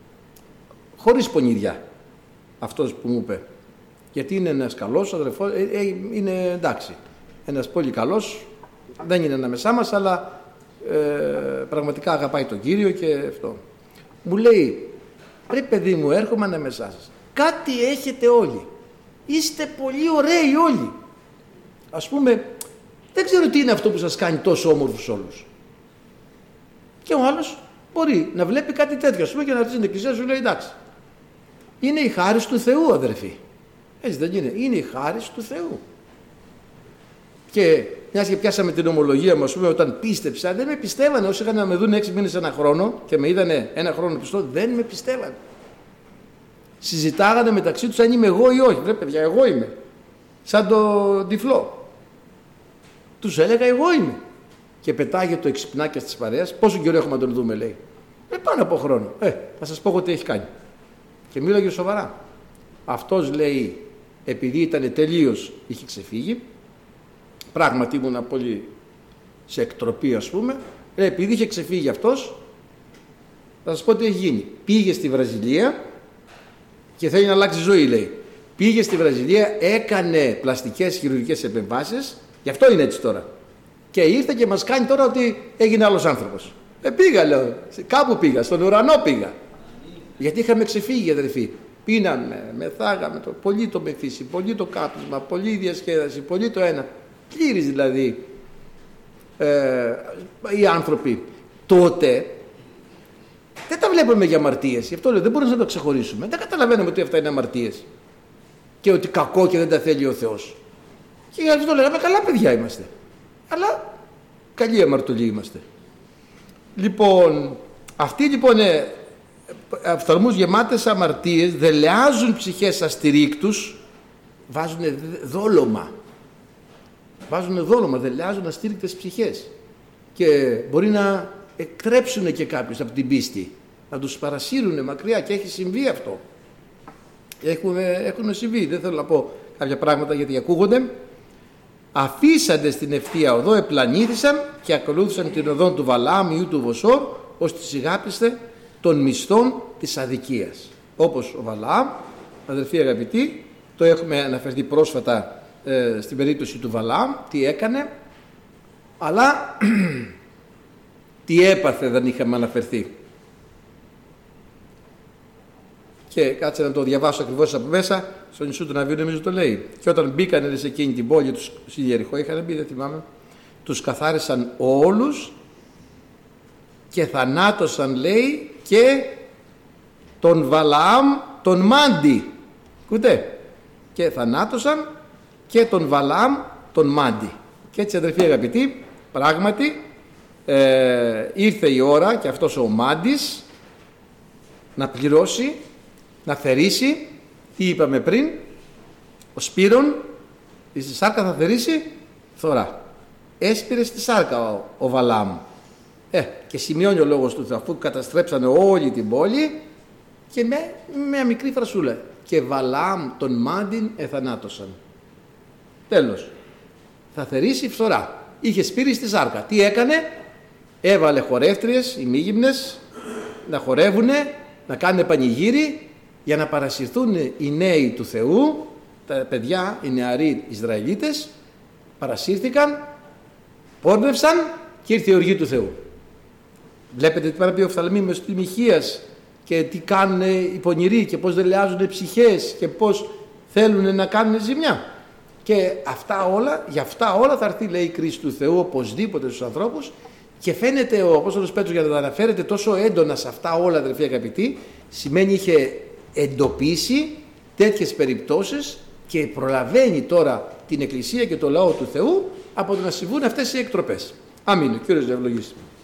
Speaker 1: χωρίς πονηριά, αυτός που μου είπε, γιατί είναι ένας καλός αδερφός, ε, ε, είναι εντάξει, ένας πολύ καλός, δεν είναι ανάμεσά μας, αλλά ε, πραγματικά αγαπάει τον Κύριο και αυτό. Μου λέει, ρε παιδί μου, έρχομαι ανάμεσά σας, κάτι έχετε όλοι, είστε πολύ ωραίοι όλοι, ας πούμε, δεν ξέρω τι είναι αυτό που σας κάνει τόσο όμορφους όλους. Και ο άλλος μπορεί να βλέπει κάτι τέτοιο, ας πούμε, και να έρθει στην Εκκλησία, σου λέει εντάξει, είναι η χάρις του Θεού, αδερφοί. Έτσι δεν είναι? Είναι η χάρις του Θεού. Και μιας και πιάσαμε την ομολογία μου, ας πούμε, όταν πίστεψα, δεν με πιστεύανε. Όσοι είχαν να με δουν έξι μήνες ένα χρόνο και με είδανε ένα χρόνο πιστό, δεν με πιστεύανε. Συζητάγανε μεταξύ τους αν είμαι εγώ ή όχι. Ρε παιδιά, εγώ είμαι. Σαν το τυφλό. Τους έλεγα εγώ είμαι. Και πετάγε το εξυπνάκια της παρέας. Πόσο καιρό έχουμε να τον δούμε, λέει. Ε, πάνω από χρόνο. Ε, θα σας πω εγώ τι έχει κάνει. Και μίλαγε σοβαρά. Αυτός, λέει, επειδή ήταν τελείως, είχε ξεφύγει, πράγματι ήμουν πολύ σε εκτροπή, ας πούμε, λέει, επειδή είχε ξεφύγει αυτός, θα σας πω τι έχει γίνει. Πήγε στη Βραζιλία και θέλει να αλλάξει ζωή, λέει. Πήγε στη Βραζιλία, έκανε πλαστικές χειρουργικές επεμβάσεις, γι' αυτό είναι έτσι τώρα. Και ήρθε και μας κάνει τώρα ότι έγινε άλλος άνθρωπος. Ε, πήγα, λέω, κάπου πήγα, στον ουρανό πήγα. Γιατί είχαμε ξεφύγει, αδερφοί. Πίναμε, μεθάγαμε, το, πολύ το μεθύσι, πολύ το κάπνισμα, πολύ η διασκέδαση, πολύ το ένα. Πλήρης δηλαδή ε, οι άνθρωποι. Τότε δεν τα βλέπουμε για αμαρτίες. Γι' αυτό λέω, δεν μπορούμε να το ξεχωρίσουμε. Δεν καταλαβαίνουμε ότι αυτά είναι αμαρτίες. Και ότι κακό και δεν τα θέλει ο Θεός. Και γι' αυτό λέγαμε, καλά παιδιά είμαστε. Αλλά καλοί αμαρτωλοί είμαστε. Λοιπόν, αυτοί λοιπόν ε, οφθαλμούς γεμάτες αμαρτίες, δελεάζουν ψυχές αστηρίκτους, βάζουν δόλωμα. Βάζουν δόλωμα, δελεάζουν αστήρικτες ψυχές. Και μπορεί να εκτρέψουν και κάποιους από την πίστη, να τους παρασύρουν μακριά, και έχει συμβεί αυτό. Έχουν, έχουν συμβεί, δεν θέλω να πω κάποια πράγματα γιατί ακούγονται. Αφήσαντε στην ευθεία οδό, επλανήθησαν και ακολούθησαν την οδόν του Βαλάμ ιού του Βοσόρ, ώστε σιγάπιστε των μισθών της αδικίας. Όπως ο Βαλάμ, αδερφοί αγαπητοί, το έχουμε αναφερθεί πρόσφατα ε, στην περίπτωση του Βαλάμ, τι έκανε, αλλά τι έπαθε δεν είχαμε αναφερθεί. Και κάτσε να το διαβάσω ακριβώς από μέσα, στο νησί του Ναβίου νομίζω το λέει. Και όταν μπήκανε σε εκείνη την πόλη, τους στη Ιεριχώ είχαν μπει, δεν θυμάμαι, τους καθάρισαν όλους και θανάτωσαν, λέει, και τον Βαλαάμ τον Μάντι. Ακούτε? Και θανάτωσαν και τον Βαλαάμ τον Μάντι. Και έτσι, αδερφοί αγαπητοί, πράγματι ε, ήρθε η ώρα και αυτός ο Μάντις να πληρώσει, να θερήσει. Τι είπαμε πριν? Ο Σπύρον στη σάρκα θα θερήσει θωρά. έσπηρε στη σάρκα ο, ο Βαλάμ. Ε, και σημειώνει ο λόγος του Θεού, αφού καταστρέψανε όλη την πόλη, και με μια μικρή φρασούλα. Και Βαλάμ τον Μάντιν εθανάτωσαν. Τέλος. Θα θερήσει φθορά. Είχε σπείρει στη σάρκα. Τι έκανε? Έβαλε χορεύτριες, ημίγυμνες, να χορεύουνε, να κάνουν πανηγύρι, για να παρασυρθούν οι νέοι του Θεού, τα παιδιά, οι νεαροί Ισραηλίτες, παρασύρθηκαν, πόρνευσαν και ήρθε η οργή του Θεού. Βλέπετε τι παραπεί ο Οφθαλμίμος του Μιχείας και τι κάνουν οι πονηροί και πώς δελεάζουν ψυχές και πώς θέλουν να κάνουν ζημιά. Και αυτά όλα, για αυτά όλα θα έρθει, λέει, η κρίση του Θεού οπωσδήποτε στους ανθρώπους, και φαίνεται ο Απόστολος Πέτρος, για να τα αναφέρεται τόσο έντονα σε αυτά όλα, αδελφοί αγαπητοί, σημαίνει είχε εντοπίσει τέτοιες περιπτώσεις και προλαβαίνει τώρα την Εκκλησία και το λαό του Θεού από το να συμβούν αυτές οι εκτροπές. Αμήν. Ο Κύριος να ευλογήσει.